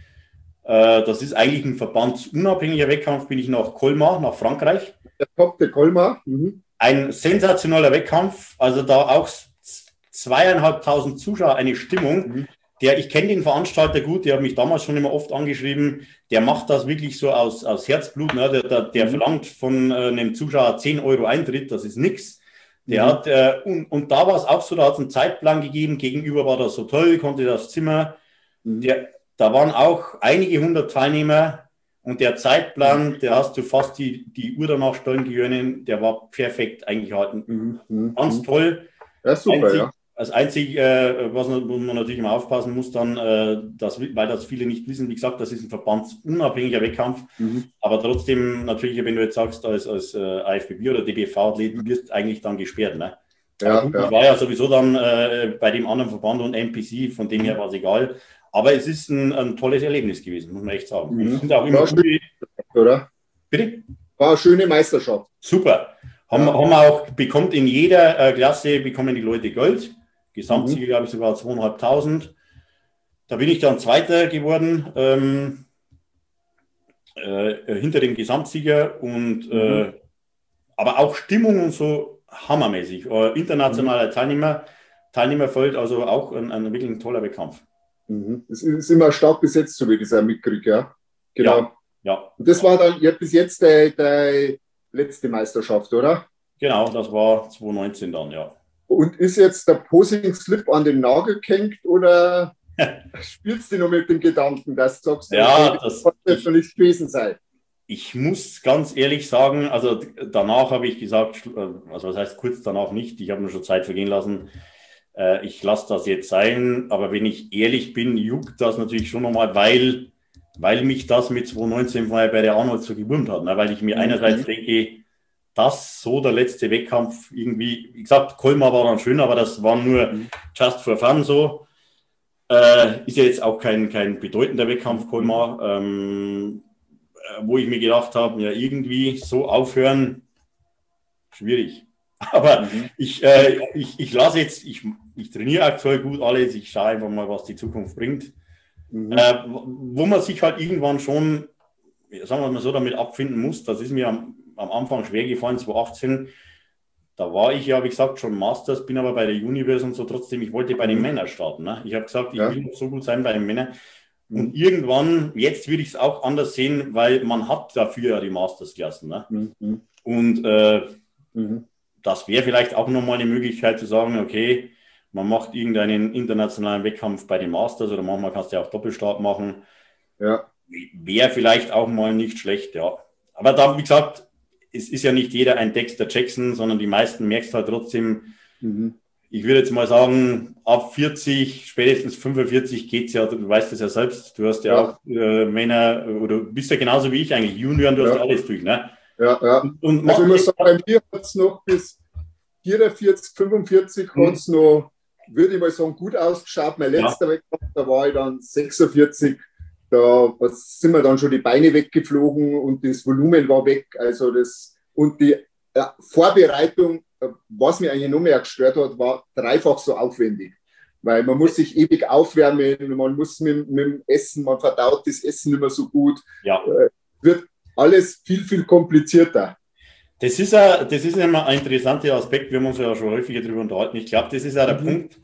Äh, das ist eigentlich ein verbandsunabhängiger Wettkampf, bin ich nach Colmar, nach Frankreich. Der Top, der Colmar. Mhm. Ein sensationeller Wettkampf, also da auch zweieinhalbtausend Zuschauer, eine Stimmung. Mhm. Der, ich kenne den Veranstalter gut, der hat mich damals schon immer oft angeschrieben, der macht das wirklich so aus, aus Herzblut, ne? der, der, der Mhm. verlangt von äh, einem Zuschauer zehn Euro Eintritt, das ist nix. Der Mhm. hat, äh, und, und da war es auch so, da hat es einen Zeitplan gegeben, gegenüber war das Hotel, konnte das Zimmer, Mhm. der, da waren auch einige hundert Teilnehmer und der Zeitplan, der hast du fast die, die Uhr danach stellen können, der war perfekt eingehalten. Mhm. Mhm. Ganz toll. Ja, super, Einzig, ja. Das Einzige, äh, was man, wo man natürlich immer aufpassen muss, dann, äh, dass, weil das viele nicht wissen, wie gesagt, das ist ein verbandsunabhängiger Wettkampf, Mhm. aber trotzdem natürlich, wenn du jetzt sagst, als, als äh, A F B B oder D B V-Athlet wirst eigentlich dann gesperrt. Ne? Ja, gut, ja. Ich war ja sowieso dann äh, bei dem anderen Verband und N P C, von dem her war es egal. Aber es ist ein, ein tolles Erlebnis gewesen, muss man echt sagen. Mhm. Es sind auch immer War gute, Oder? bitte? War eine schöne Meisterschaft. Super. Haben, Ja. haben wir auch, bekommt in jeder äh, Klasse, bekommen die Leute Geld. Gesamtsieger, Mhm. glaube ich, sogar zweieinhalbtausend. Da bin ich dann Zweiter geworden, ähm, äh, hinter dem Gesamtsieger. Und, Mhm. äh, aber auch Stimmung und so hammermäßig. Äh, internationaler Teilnehmer, Teilnehmerfeld, also auch ein, ein wirklich ein toller Wettkampf. Mhm. Es ist immer stark besetzt, so wie ich das auch mitkriege, ja. Genau. Ja, ja. Und das war dann ja, bis jetzt die letzte Meisterschaft, oder? Genau, das war zwanzig neunzehn dann, ja. Und ist jetzt der Posing Slip an den Nagel gehängt oder spielst du noch mit dem Gedanken, dass du sagst, Ja, okay, das- das wird noch nicht gewesen sein? Ich muss ganz ehrlich sagen, also danach habe ich gesagt, also was heißt kurz danach nicht, ich habe mir schon Zeit vergehen lassen, äh, ich lasse das jetzt sein, aber wenn ich ehrlich bin, juckt das natürlich schon nochmal, weil, weil mich das mit zwanzig neunzehn bei der Arnold so gewurmt hat, ne? Weil ich mir Mhm. einerseits denke, das so der letzte Wettkampf irgendwie, wie gesagt, Colmar war dann schön, aber das war nur Mhm. just for fun so. Äh, ist ja jetzt auch kein, kein bedeutender Wettkampf, Colmar, ähm, wo ich mir gedacht habe, ja, irgendwie so aufhören, schwierig. Aber Mhm. ich, äh, ich, ich lasse jetzt, ich, ich trainiere aktuell gut alles, ich schaue einfach mal, was die Zukunft bringt. Mhm. Äh, wo man sich halt irgendwann schon, sagen wir mal so, damit abfinden muss, das ist mir am, am Anfang schwer gefallen, zwanzig achtzehn. Da war ich ja, wie gesagt, schon Masters, bin aber bei der Universe und so trotzdem, ich wollte bei den Mhm. Männern starten. Ne? Ich habe gesagt, ich Ja. will noch so gut sein bei den Männern. Und Mhm. irgendwann, jetzt würde ich es auch anders sehen, weil man hat dafür ja die Mastersklassen. Ne? Mhm. Und äh, Mhm. das wäre vielleicht auch nochmal eine Möglichkeit zu sagen, okay, man macht irgendeinen internationalen Wettkampf bei den Masters oder manchmal kannst du ja auch Doppelstart machen. Ja. Wäre vielleicht auch mal nicht schlecht, ja. Aber da, wie gesagt, es ist ja nicht jeder ein Dexter Jackson, sondern die meisten merkst halt trotzdem, mhm. ich würde jetzt mal sagen, ab vierzig, spätestens fünfundvierzig geht es ja, du weißt es ja selbst, du hast ja, ja. auch äh, Männer, oder du bist ja genauso wie ich eigentlich, Junioren, du ja. hast ja alles durch, ne? Ja, ja. Und, und also ich muss sagen, bei mir hat es noch bis vierundvierzig, fünfundvierzig mhm. hat es noch, würde ich mal sagen, gut ausgeschaut. Mein letzter ja. Wettkampf, da war ich dann sechsundvierzig, da sind mir dann schon die Beine weggeflogen und das Volumen war weg. Also das, und die ja, Vorbereitung, was mir eigentlich noch mehr gestört hat, war dreifach so aufwendig. Weil man muss sich ewig aufwärmen, man muss mit, mit dem Essen, man verdaut das Essen nicht mehr so gut. Ja. Äh, wird alles viel, viel komplizierter. Das ist ja, das ist immer ein interessanter Aspekt, wir haben uns ja schon häufiger darüber unterhalten. Ich glaube, das ist ja der mhm. Punkt.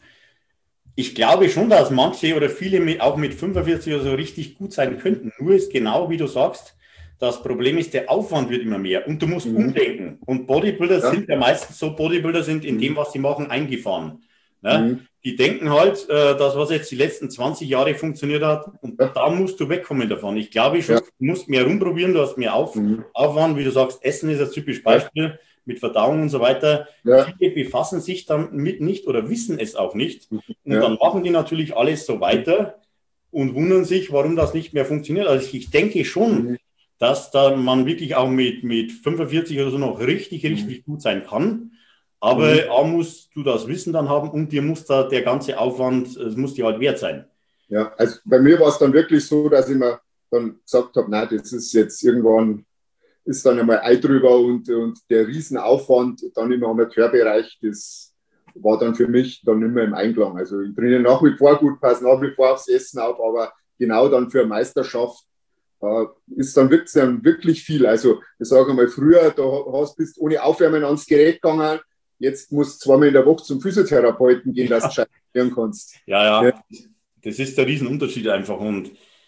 Ich glaube schon, dass manche oder viele mit, auch mit fünfundvierzig oder so richtig gut sein könnten. Nur ist genau, wie du sagst, das Problem ist, der Aufwand wird immer mehr und du musst mhm. umdenken. Und Bodybuilder ja. sind ja meistens so, Bodybuilder sind in dem, was sie machen, eingefahren. Ne? Mhm. Die denken halt, äh, das, was jetzt die letzten zwanzig Jahre funktioniert hat, und ja. da musst du wegkommen davon. Ich glaube schon, ja. du musst mehr rumprobieren, du hast mehr Auf, mhm. Aufwand, wie du sagst, Essen ist ein typisches Beispiel, ja. mit Verdauung und so weiter. Ja. Viele befassen sich damit nicht oder wissen es auch nicht. Und ja. dann machen die natürlich alles so weiter und wundern sich, warum das nicht mehr funktioniert. Also ich denke schon, mhm. dass da man wirklich auch mit, mit fünfundvierzig oder so noch richtig, richtig mhm. gut sein kann. Aber mhm. A, musst du das Wissen dann haben und dir muss da der ganze Aufwand, es muss dir halt wert sein. Ja, also bei mir war es dann wirklich so, dass ich mir dann gesagt habe, nein, das ist jetzt irgendwann, ist dann einmal Ei drüber und, und der Riesenaufwand dann im Amateurbereich, das war dann für mich dann nicht mehr im Einklang. Also ich trainiere nach wie vor gut, passe nach wie vor aufs Essen auf, aber genau dann für eine Meisterschaft äh, ist dann wirklich, dann wirklich viel. Also ich sage mal, früher, da hast, bist ohne Aufwärmen ans Gerät gegangen, jetzt musst du zweimal in der Woche zum Physiotherapeuten gehen, ja. dass du trainieren kannst. Ja, ja, ja, das ist der Riesenunterschied einfach. Und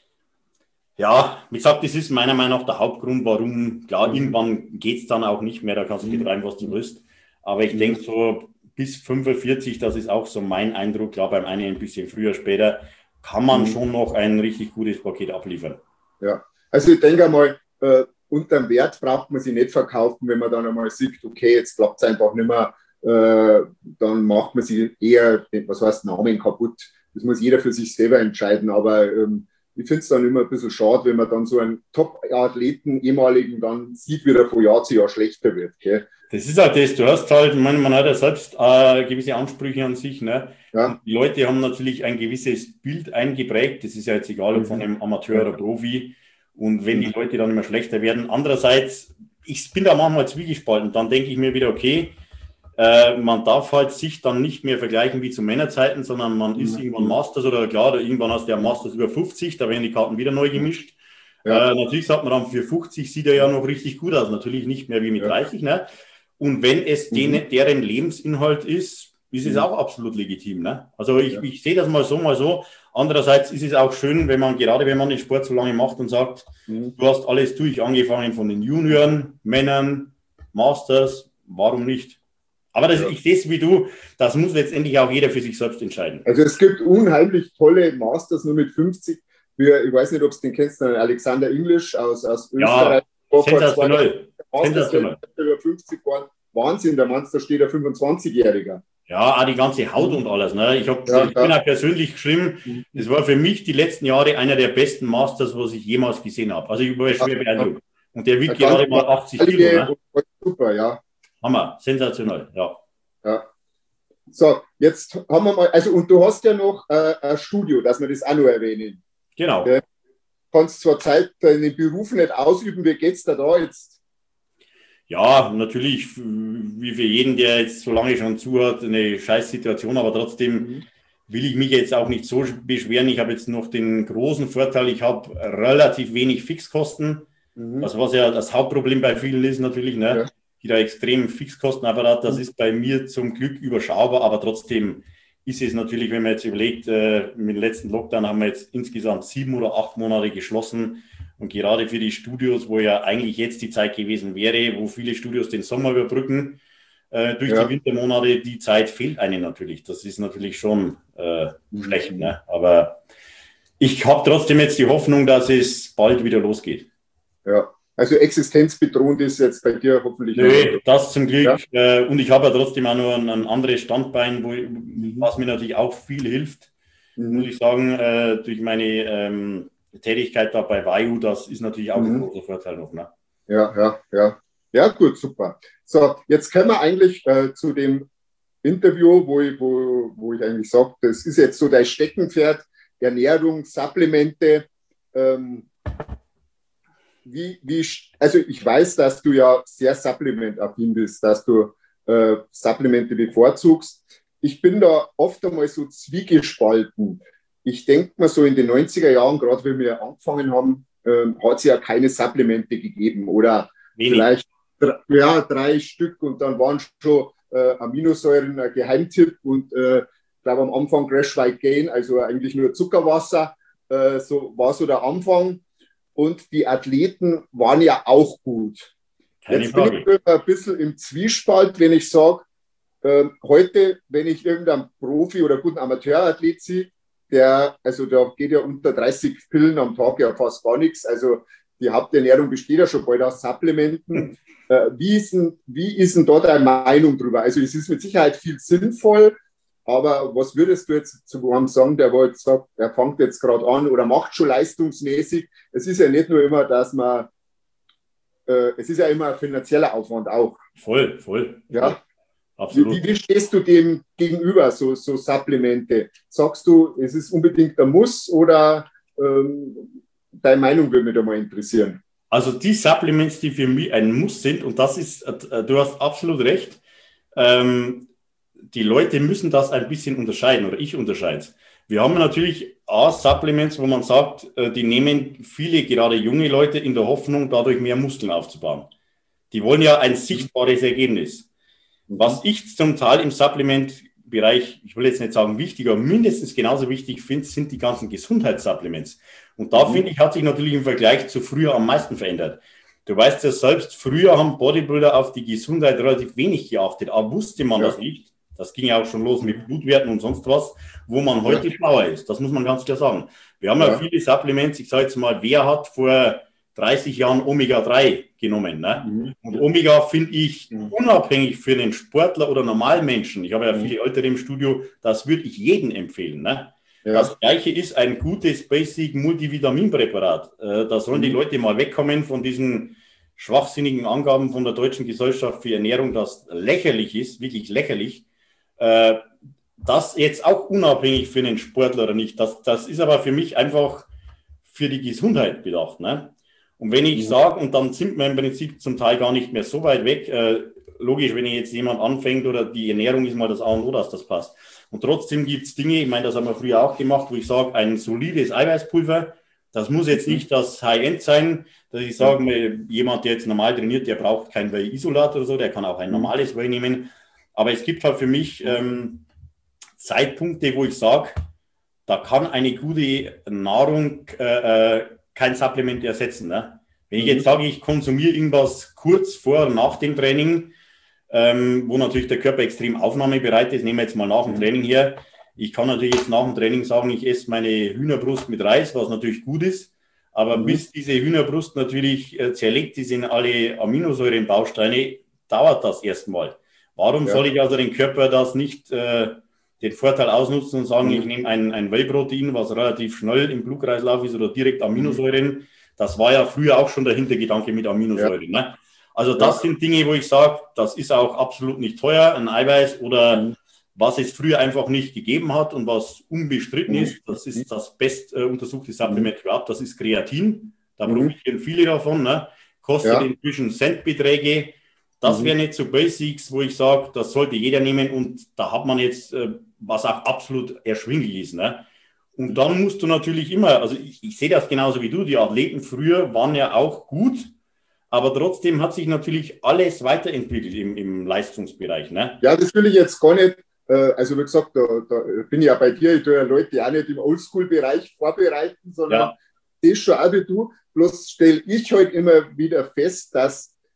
ja, wie gesagt, das ist meiner Meinung nach der Hauptgrund, warum, klar, mhm. irgendwann geht es dann auch nicht mehr, da kannst du mhm. betreiben, was du willst. Aber ich mhm. denke so bis fünfundvierzig, das ist auch so mein Eindruck, klar, beim einen ein bisschen früher, später, kann man mhm. schon noch ein richtig gutes Paket abliefern. Ja, also ich denke einmal, äh, unterm Wert braucht man sich nicht verkaufen, wenn man dann einmal sieht, okay, jetzt klappt es einfach nicht mehr, äh, dann macht man sich eher, was heißt, Namen kaputt. Das muss jeder für sich selber entscheiden, aber ähm, ich finde es dann immer ein bisschen schade, wenn man dann so einen Top-Athleten, ehemaligen, dann sieht, wie der von Jahr zu Jahr schlechter wird. Gell? Das ist halt das, du hast halt, ich meine, man hat ja selbst äh, gewisse Ansprüche an sich, ne? Ja. Die Leute haben natürlich ein gewisses Bild eingeprägt, das ist ja jetzt egal, ob mhm. von einem Amateur oder Profi, und wenn mhm. die Leute dann immer schlechter werden. Andererseits, ich bin da manchmal zwiegespalten, dann denke ich mir wieder, okay, äh, man darf halt sich dann nicht mehr vergleichen wie zu Männerzeiten, sondern man mhm. ist irgendwann Masters oder klar, oder irgendwann hast du ja Masters über fünfzig, da werden die Karten wieder neu gemischt. Ja. Äh, natürlich sagt man dann, für fünfzig sieht er ja noch richtig gut aus, natürlich nicht mehr wie mit ja. dreißig, ne? Und wenn es mhm. denen, deren Lebensinhalt ist, ist es mhm. auch absolut legitim, ne? Also ich, ja. ich sehe das mal so, mal so. Andererseits ist es auch schön, wenn man, gerade wenn man den Sport so lange macht und sagt, mhm. du hast alles durch, angefangen von den Junioren, Männern, Masters, warum nicht? Aber das, ja. ich sehe es wie du, das muss letztendlich auch jeder für sich selbst entscheiden. Also es gibt unheimlich tolle Masters nur mit fünfzig. Für, ich weiß nicht, ob du den kennst, Alexander Englisch aus, aus Österreich. Ja, sensationell. Sensationell. Über fünfzig waren Wahnsinn, der Mann, da steht ein fünfundzwanzigjähriger. Ja, auch die ganze Haut und alles. Ne? Ich, hab, ja, ich bin ja. auch persönlich geschrieben, das war für mich die letzten Jahre einer der besten Masters, was ich jemals gesehen habe. Also ich war schwer beeindruckt. Und der wiegt gerade mal achtzig Kilo. Ne? Super, ja. Hammer, sensationell, ja. Ja. So, jetzt haben wir mal, also und du hast ja noch äh, ein Studio, dass wir das auch noch erwähnen. Genau. Du kannst zwar Zeit deinen Beruf nicht ausüben, wie geht's da da jetzt? Ja, natürlich, wie für jeden, der jetzt so lange schon zuhört, eine Scheißsituation, aber trotzdem mhm. will ich mich jetzt auch nicht so beschweren. Ich habe jetzt noch den großen Vorteil, ich habe relativ wenig Fixkosten. Mhm. Also was ja das Hauptproblem bei vielen ist natürlich, ne? Ja. Die da extrem Fixkostenapparat, das mhm. ist bei mir zum Glück überschaubar, aber trotzdem ist es natürlich, wenn man jetzt überlegt, äh, mit dem letzten Lockdown haben wir jetzt insgesamt sieben oder acht Monate geschlossen. Und gerade für die Studios, wo ja eigentlich jetzt die Zeit gewesen wäre, wo viele Studios den Sommer überbrücken, äh, durch Ja. die Wintermonate, die Zeit fehlt einem natürlich. Das ist natürlich schon äh, schlecht. Ne? Aber ich habe trotzdem jetzt die Hoffnung, dass es bald wieder losgeht. Ja, also existenzbedrohend ist jetzt bei dir hoffentlich. Nö, das zum Glück. Ja. Äh, und ich habe ja trotzdem auch noch ein, ein anderes Standbein, wo, Mhm. was mir natürlich auch viel hilft, Mhm. muss ich sagen, äh, durch meine ähm, Tätigkeit da bei Vayu, das ist natürlich auch ein Mhm. großer Vorteil noch. Ne? Ja, ja, ja. Ja, gut, super. So, jetzt kommen wir eigentlich äh, zu dem Interview, wo ich, wo, wo ich eigentlich sage, das ist jetzt so dein Steckenpferd, Ernährung, Supplemente. Ähm, wie, wie, also ich weiß, dass du ja sehr supplementaffin bist, dass du äh, Supplemente bevorzugst. Ich bin da oft einmal so zwiegespalten. Ich denke mal so in den neunziger Jahren, gerade wenn wir angefangen haben, ähm, hat es ja keine Supplemente gegeben oder Wenig. vielleicht drei, ja, drei Stück und dann waren schon äh, Aminosäuren ein Geheimtipp und äh, ich glaube am Anfang Crash White Gain, also eigentlich nur Zuckerwasser, äh, so war so der Anfang. Und die Athleten waren ja auch gut. Keine Jetzt bin Frage. ich immer ein bisschen im Zwiespalt, wenn ich sage, äh, heute, wenn ich irgendeinen Profi oder guten Amateurathlet sehe, der, also da geht ja unter dreißig Pillen am Tag ja fast gar nichts. Also die Haupternährung besteht ja schon bald aus Supplementen. Äh, wie, ist denn, wie ist denn da deine Meinung drüber? Also es ist mit Sicherheit viel sinnvoll, aber was würdest du jetzt zu einem sagen, der wohl sagt, er fängt jetzt gerade an oder macht schon leistungsmäßig? Es ist ja nicht nur immer, dass man, äh, es ist ja immer ein finanzieller Aufwand auch. Voll, voll. Ja. Voll. Absolut. Wie, wie stehst du dem gegenüber, so, so Supplemente? Sagst du, es ist unbedingt ein Muss oder ähm, deine Meinung würde mich da mal interessieren? Also die Supplements, die für mich ein Muss sind, und das ist, äh, du hast absolut recht, ähm, die Leute müssen das ein bisschen unterscheiden oder ich unterscheide es. Wir haben natürlich A, Supplements, wo man sagt, äh, die nehmen viele, gerade junge Leute, in der Hoffnung, dadurch mehr Muskeln aufzubauen. Die wollen ja ein sichtbares Ergebnis. Was ich zum Teil im Supplement-Bereich, ich will jetzt nicht sagen wichtig, aber mindestens genauso wichtig finde, sind die ganzen Gesundheitssupplements. Und da Mhm. finde ich, hat sich natürlich im Vergleich zu früher am meisten verändert. Du weißt ja selbst, früher haben Bodybuilder auf die Gesundheit relativ wenig geachtet, aber wusste man Ja. das nicht. Das ging ja auch schon los mit Blutwerten und sonst was, wo man heute Ja. schlauer ist. Das muss man ganz klar sagen. Wir haben ja, Ja. viele Supplements, ich sage jetzt mal, wer hat vor dreißig Jahren Omega drei genommen? Ne? Mhm. Und Omega finde ich Mhm. unabhängig für einen Sportler oder Normalmenschen, ich habe ja Mhm. viele Ältere im Studio, das würde ich jedem empfehlen. Ne? Ja. Das gleiche ist ein gutes Basic Multivitaminpräparat. Äh, da sollen Mhm. die Leute mal wegkommen von diesen schwachsinnigen Angaben von der Deutschen Gesellschaft für Ernährung, das lächerlich ist, wirklich lächerlich. Äh, das jetzt auch unabhängig für einen Sportler oder nicht, das, das ist aber für mich einfach für die Gesundheit bedacht. Ne? Und wenn ich Mhm. sage, und dann sind wir im Prinzip zum Teil gar nicht mehr so weit weg, äh, logisch, wenn jetzt jemand anfängt oder die Ernährung ist mal das A und O, dass das passt. Und trotzdem gibt es Dinge, ich meine, das haben wir früher auch gemacht, wo ich sage, ein solides Eiweißpulver, das muss jetzt nicht das High-End sein, dass ich sage, mir, jemand, der jetzt normal trainiert, der braucht kein Whey-Isolat oder so, der kann auch ein normales Whey nehmen. Aber es gibt halt für mich ähm, Zeitpunkte, wo ich sage, da kann eine gute Nahrung äh, kein Supplement ersetzen. Ne? Wenn ich jetzt sage, ich konsumiere irgendwas kurz vor und nach dem Training, ähm, wo natürlich der Körper extrem aufnahmebereit ist, nehmen wir jetzt mal nach dem Training her. Ich kann natürlich jetzt nach dem Training sagen, ich esse meine Hühnerbrust mit Reis, was natürlich gut ist. Aber Mhm. bis diese Hühnerbrust natürlich äh, zerlegt ist in alle Aminosäurenbausteine, dauert das erstmal. Warum Ja. soll ich also den Körper das nicht äh, den Vorteil ausnutzen und sagen, Mhm. ich nehme ein, ein Whey-Protein, was relativ schnell im Blutkreislauf ist oder direkt Aminosäuren. Das war ja früher auch schon der Hintergedanke mit Aminosäuren. Ja. Ne? Also das ja. sind Dinge, wo ich sage, das ist auch absolut nicht teuer, ein Eiweiß oder mhm. was es früher einfach nicht gegeben hat und was unbestritten mhm. ist, das ist das best äh, untersuchte Supplement überhaupt, das ist Kreatin. Da mhm. profitieren viele davon. Ne? Kostet ja. inzwischen Centbeträge. Das wären jetzt so Basics, wo ich sage, das sollte jeder nehmen und da hat man jetzt, äh, was auch absolut erschwinglich ist. Ne? Und dann musst du natürlich immer, also ich, ich sehe das genauso wie du, die Athleten früher waren ja auch gut, aber trotzdem hat sich natürlich alles weiterentwickelt im, im Leistungsbereich. Ne? Ja, das will ich jetzt gar nicht, äh, also wie gesagt, da, da bin ich ja bei dir, ich tue ja Leute auch nicht im Oldschool-Bereich vorbereiten, sondern ja. das schon auch wie du, bloß stelle ich halt immer wieder fest, dass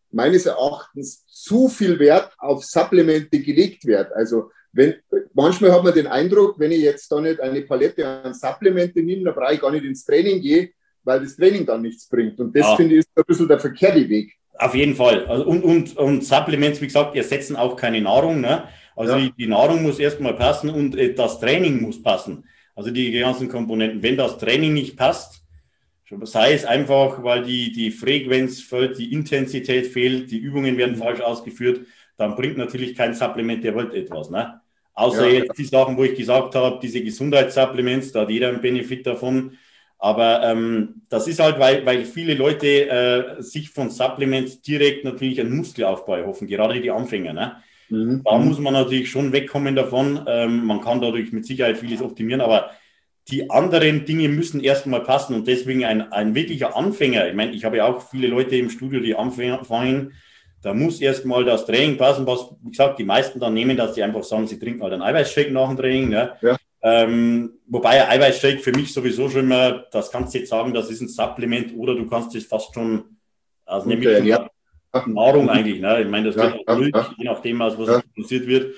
meines Erachtens zu viel Wert auf Supplemente gelegt wird. Also wenn, manchmal hat man den Eindruck, wenn ich jetzt da nicht eine Palette an Supplemente nehme, dann brauche ich gar nicht ins Training gehen, weil das Training dann nichts bringt. Und das, ja, finde ich, ist ein bisschen der verkehrte Weg. Auf jeden Fall. Also und, und, und Supplements, wie gesagt, ersetzen auch keine Nahrung. Ne? Also ja. die, die Nahrung muss erstmal passen und äh, das Training muss passen. Also die ganzen Komponenten. Wenn das Training nicht passt, sei es einfach, weil die, die Frequenz fehlt, die Intensität fehlt, die Übungen werden mhm. falsch ausgeführt, dann bringt natürlich kein Supplement der Welt etwas. Ne? Außer ja, jetzt die Sachen, wo ich gesagt habe, diese Gesundheitssupplements, da hat jeder einen Benefit davon. Aber ähm, das ist halt, weil, weil viele Leute äh, sich von Supplements direkt natürlich einen Muskelaufbau erhoffen, gerade die Anfänger. Ne? Mhm. Da muss man natürlich schon wegkommen davon. Ähm, man kann dadurch mit Sicherheit vieles optimieren, aber die anderen Dinge müssen erstmal passen. Und deswegen ein, ein wirklicher Anfänger, ich meine, ich habe ja auch viele Leute im Studio, die anfangen, da muss erstmal das Training passen, was, wie gesagt, die meisten dann nehmen, dass die einfach sagen, sie trinken halt einen Eiweißshake nach dem Training. Ne? Ja. Ähm, wobei ein Eiweißshake für mich sowieso schon immer, das kannst du jetzt sagen, das ist ein Supplement oder du kannst es fast schon, also nämlich okay, ja. Nahrung eigentlich, ne? Ich meine, das ja, wird auch Milch, ja. je nachdem, aus was ja. es produziert wird.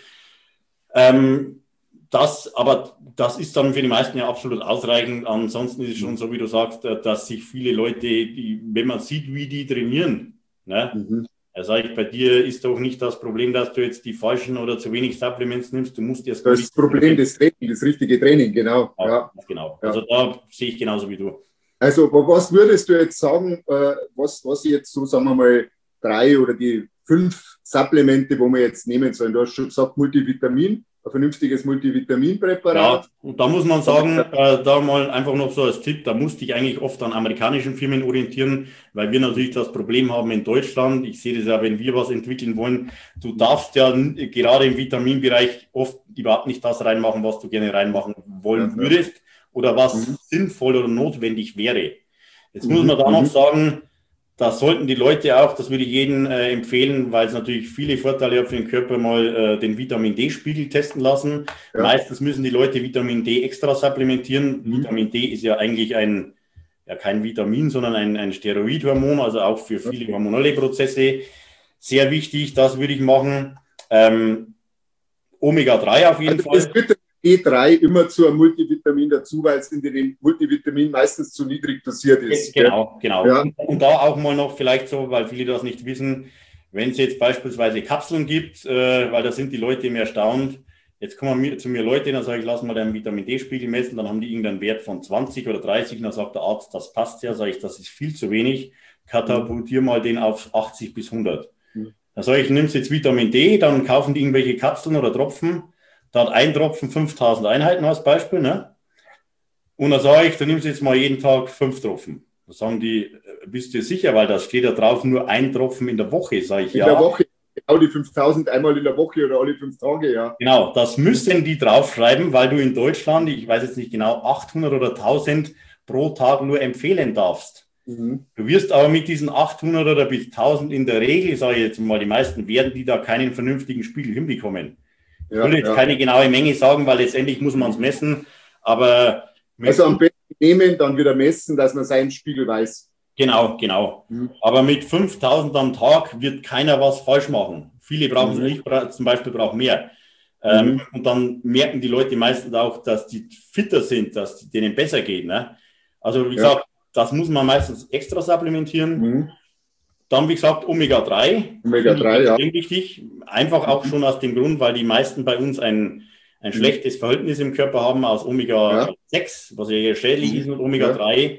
Ähm, das, aber das ist dann für die meisten ja absolut ausreichend. Ansonsten ist es schon so, wie du sagst, dass sich viele Leute, die, wenn man sieht, wie die trainieren, ne? Mhm. Also ich, bei dir ist doch nicht das Problem, dass du jetzt die falschen oder zu wenig Supplements nimmst. Du musst erst das Problem des Training, das richtige Training, genau. Ja, ja. Genau. Ja. Also da sehe ich genauso wie du. Also was würdest du jetzt sagen, was, was jetzt so, sagen wir mal, drei oder die fünf Supplemente, wo wir jetzt nehmen sollen? Du hast schon gesagt, Multivitamin, ein vernünftiges Multivitaminpräparat. Ja, und da muss man sagen, äh, da mal einfach noch so als Tipp, da musste ich eigentlich oft an amerikanischen Firmen orientieren, weil wir natürlich das Problem haben in Deutschland. Ich sehe das ja, wenn wir was entwickeln wollen, du darfst ja gerade im Vitaminbereich oft überhaupt nicht das reinmachen, was du gerne reinmachen wollen ja, würdest oder was mhm. sinnvoll oder notwendig wäre. Jetzt mhm. muss man da noch mhm. sagen, da sollten die Leute auch, das würde ich jedem äh, empfehlen, weil es natürlich viele Vorteile hat für den Körper, mal äh, den Vitamin-D-Spiegel testen lassen. Ja. Meistens müssen die Leute Vitamin D extra supplementieren. Mhm. Vitamin D ist ja eigentlich ein, ja kein Vitamin, sondern ein, ein Steroidhormon, also auch für viele hormonelle Prozesse. Sehr wichtig, das würde ich machen. Ähm, Omega drei auf jeden also Fall. D drei immer zu einem Multivitamin dazu, weil es in den Multivitamin meistens zu niedrig dosiert ist. Genau, genau. Ja. Und, und da auch mal noch vielleicht so, weil viele das nicht wissen, wenn es jetzt beispielsweise Kapseln gibt, äh, weil da sind die Leute immer erstaunt. Jetzt kommen mir, zu mir Leute, dann sage ich, lass mal deinen Vitamin-D-Spiegel messen, dann haben die irgendeinen Wert von zwanzig oder dreißig und dann sagt der Arzt, das passt ja, sage ich, das ist viel zu wenig, katapultier mal den auf achtzig bis hundert. Mhm. Dann sage ich, nimmst jetzt Vitamin D, dann kaufen die irgendwelche Kapseln oder Tropfen. Da hat ein Tropfen fünftausend Einheiten als Beispiel. Ne? Und dann sage ich, du nimmst jetzt mal jeden Tag fünf Tropfen. Da sagen die, bist du sicher, weil das steht da drauf, nur ein Tropfen in der Woche, sage ich, in ja. In der Woche, genau die fünftausend einmal in der Woche oder alle fünf Tage, ja. Genau, das müssen die draufschreiben, weil du in Deutschland, ich weiß jetzt nicht genau, achthundert oder tausend pro Tag nur empfehlen darfst. Mhm. Du wirst aber mit diesen achthundert oder bis tausend in der Regel, sage ich jetzt mal, die meisten werden die da keinen vernünftigen Spiegel hinbekommen. Ich will jetzt ja. keine genaue Menge sagen, weil letztendlich muss man es messen, aber... Also am besten nehmen, dann wieder messen, dass man seinen Spiegel weiß. Genau, genau. Mhm. Aber mit fünftausend am Tag wird keiner was falsch machen. Viele brauchen mhm. nicht, zum Beispiel brauchen mehr. Mhm. Ähm, und dann merken die Leute meistens auch, dass die fitter sind, dass es denen besser geht. Ne? Also wie ja. gesagt, das muss man meistens extra supplementieren. Mhm. Dann, wie gesagt, Omega drei. Omega drei, ja. Wichtig. Einfach auch schon aus dem Grund, weil die meisten bei uns ein, ein schlechtes Verhältnis im Körper haben aus Omega sechs, was ja eher schädlich ist mit Omega drei.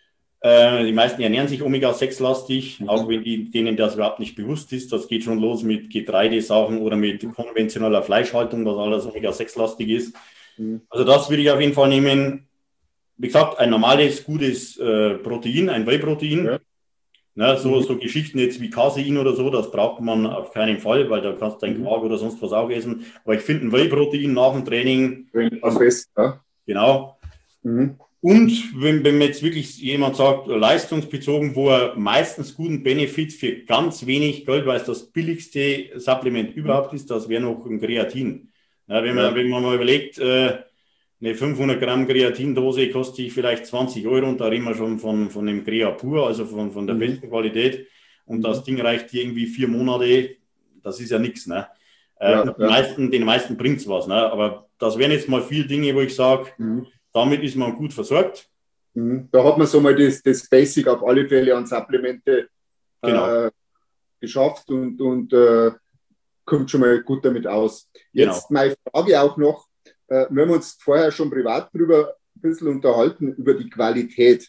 Ja. Äh, die meisten ernähren sich Omega sechs lastig, mhm. auch wenn die, denen das überhaupt nicht bewusst ist. Das geht schon los mit Getreidesachen oder mit konventioneller Fleischhaltung, was alles Omega sechs lastig ist. Mhm. Also das würde ich auf jeden Fall nehmen. Wie gesagt, ein normales, gutes äh, Protein, ein Whey-Protein. Ja. Ne, so, so Geschichten jetzt wie Casein oder so, das braucht man auf keinen Fall, weil da kannst du dein Quark oder sonst was auch essen. Aber ich finde ein Whey-Protein nach dem Training am besten. Ja. Genau. Mhm. Und wenn, wenn mir jetzt wirklich jemand sagt, leistungsbezogen, wo er meistens guten Benefit für ganz wenig Geld, weil es das billigste Supplement überhaupt ist, das wäre noch ein Kreatin. Ne, wenn, man, ja. wenn man mal überlegt, äh, eine fünfhundert Gramm Kreatindose kostet vielleicht zwanzig Euro und da reden wir schon von, von dem Crea pur, also von, von der mhm. besten Qualität. und Mhm. das Ding reicht dir irgendwie vier Monate, das ist ja nichts. Ne? Äh, Ja, und die ja. meisten, den meisten bringt es was. Ne? Aber das wären jetzt mal vier Dinge, wo ich sage, Mhm. damit ist man gut versorgt. Mhm. Da hat man so mal das, das Basic auf alle Fälle an Supplemente Genau, äh, geschafft und, und äh, kommt schon mal gut damit aus. genau. Jetzt meine Frage auch noch, äh, wir haben uns vorher schon privat darüber ein bisschen unterhalten, über die Qualität.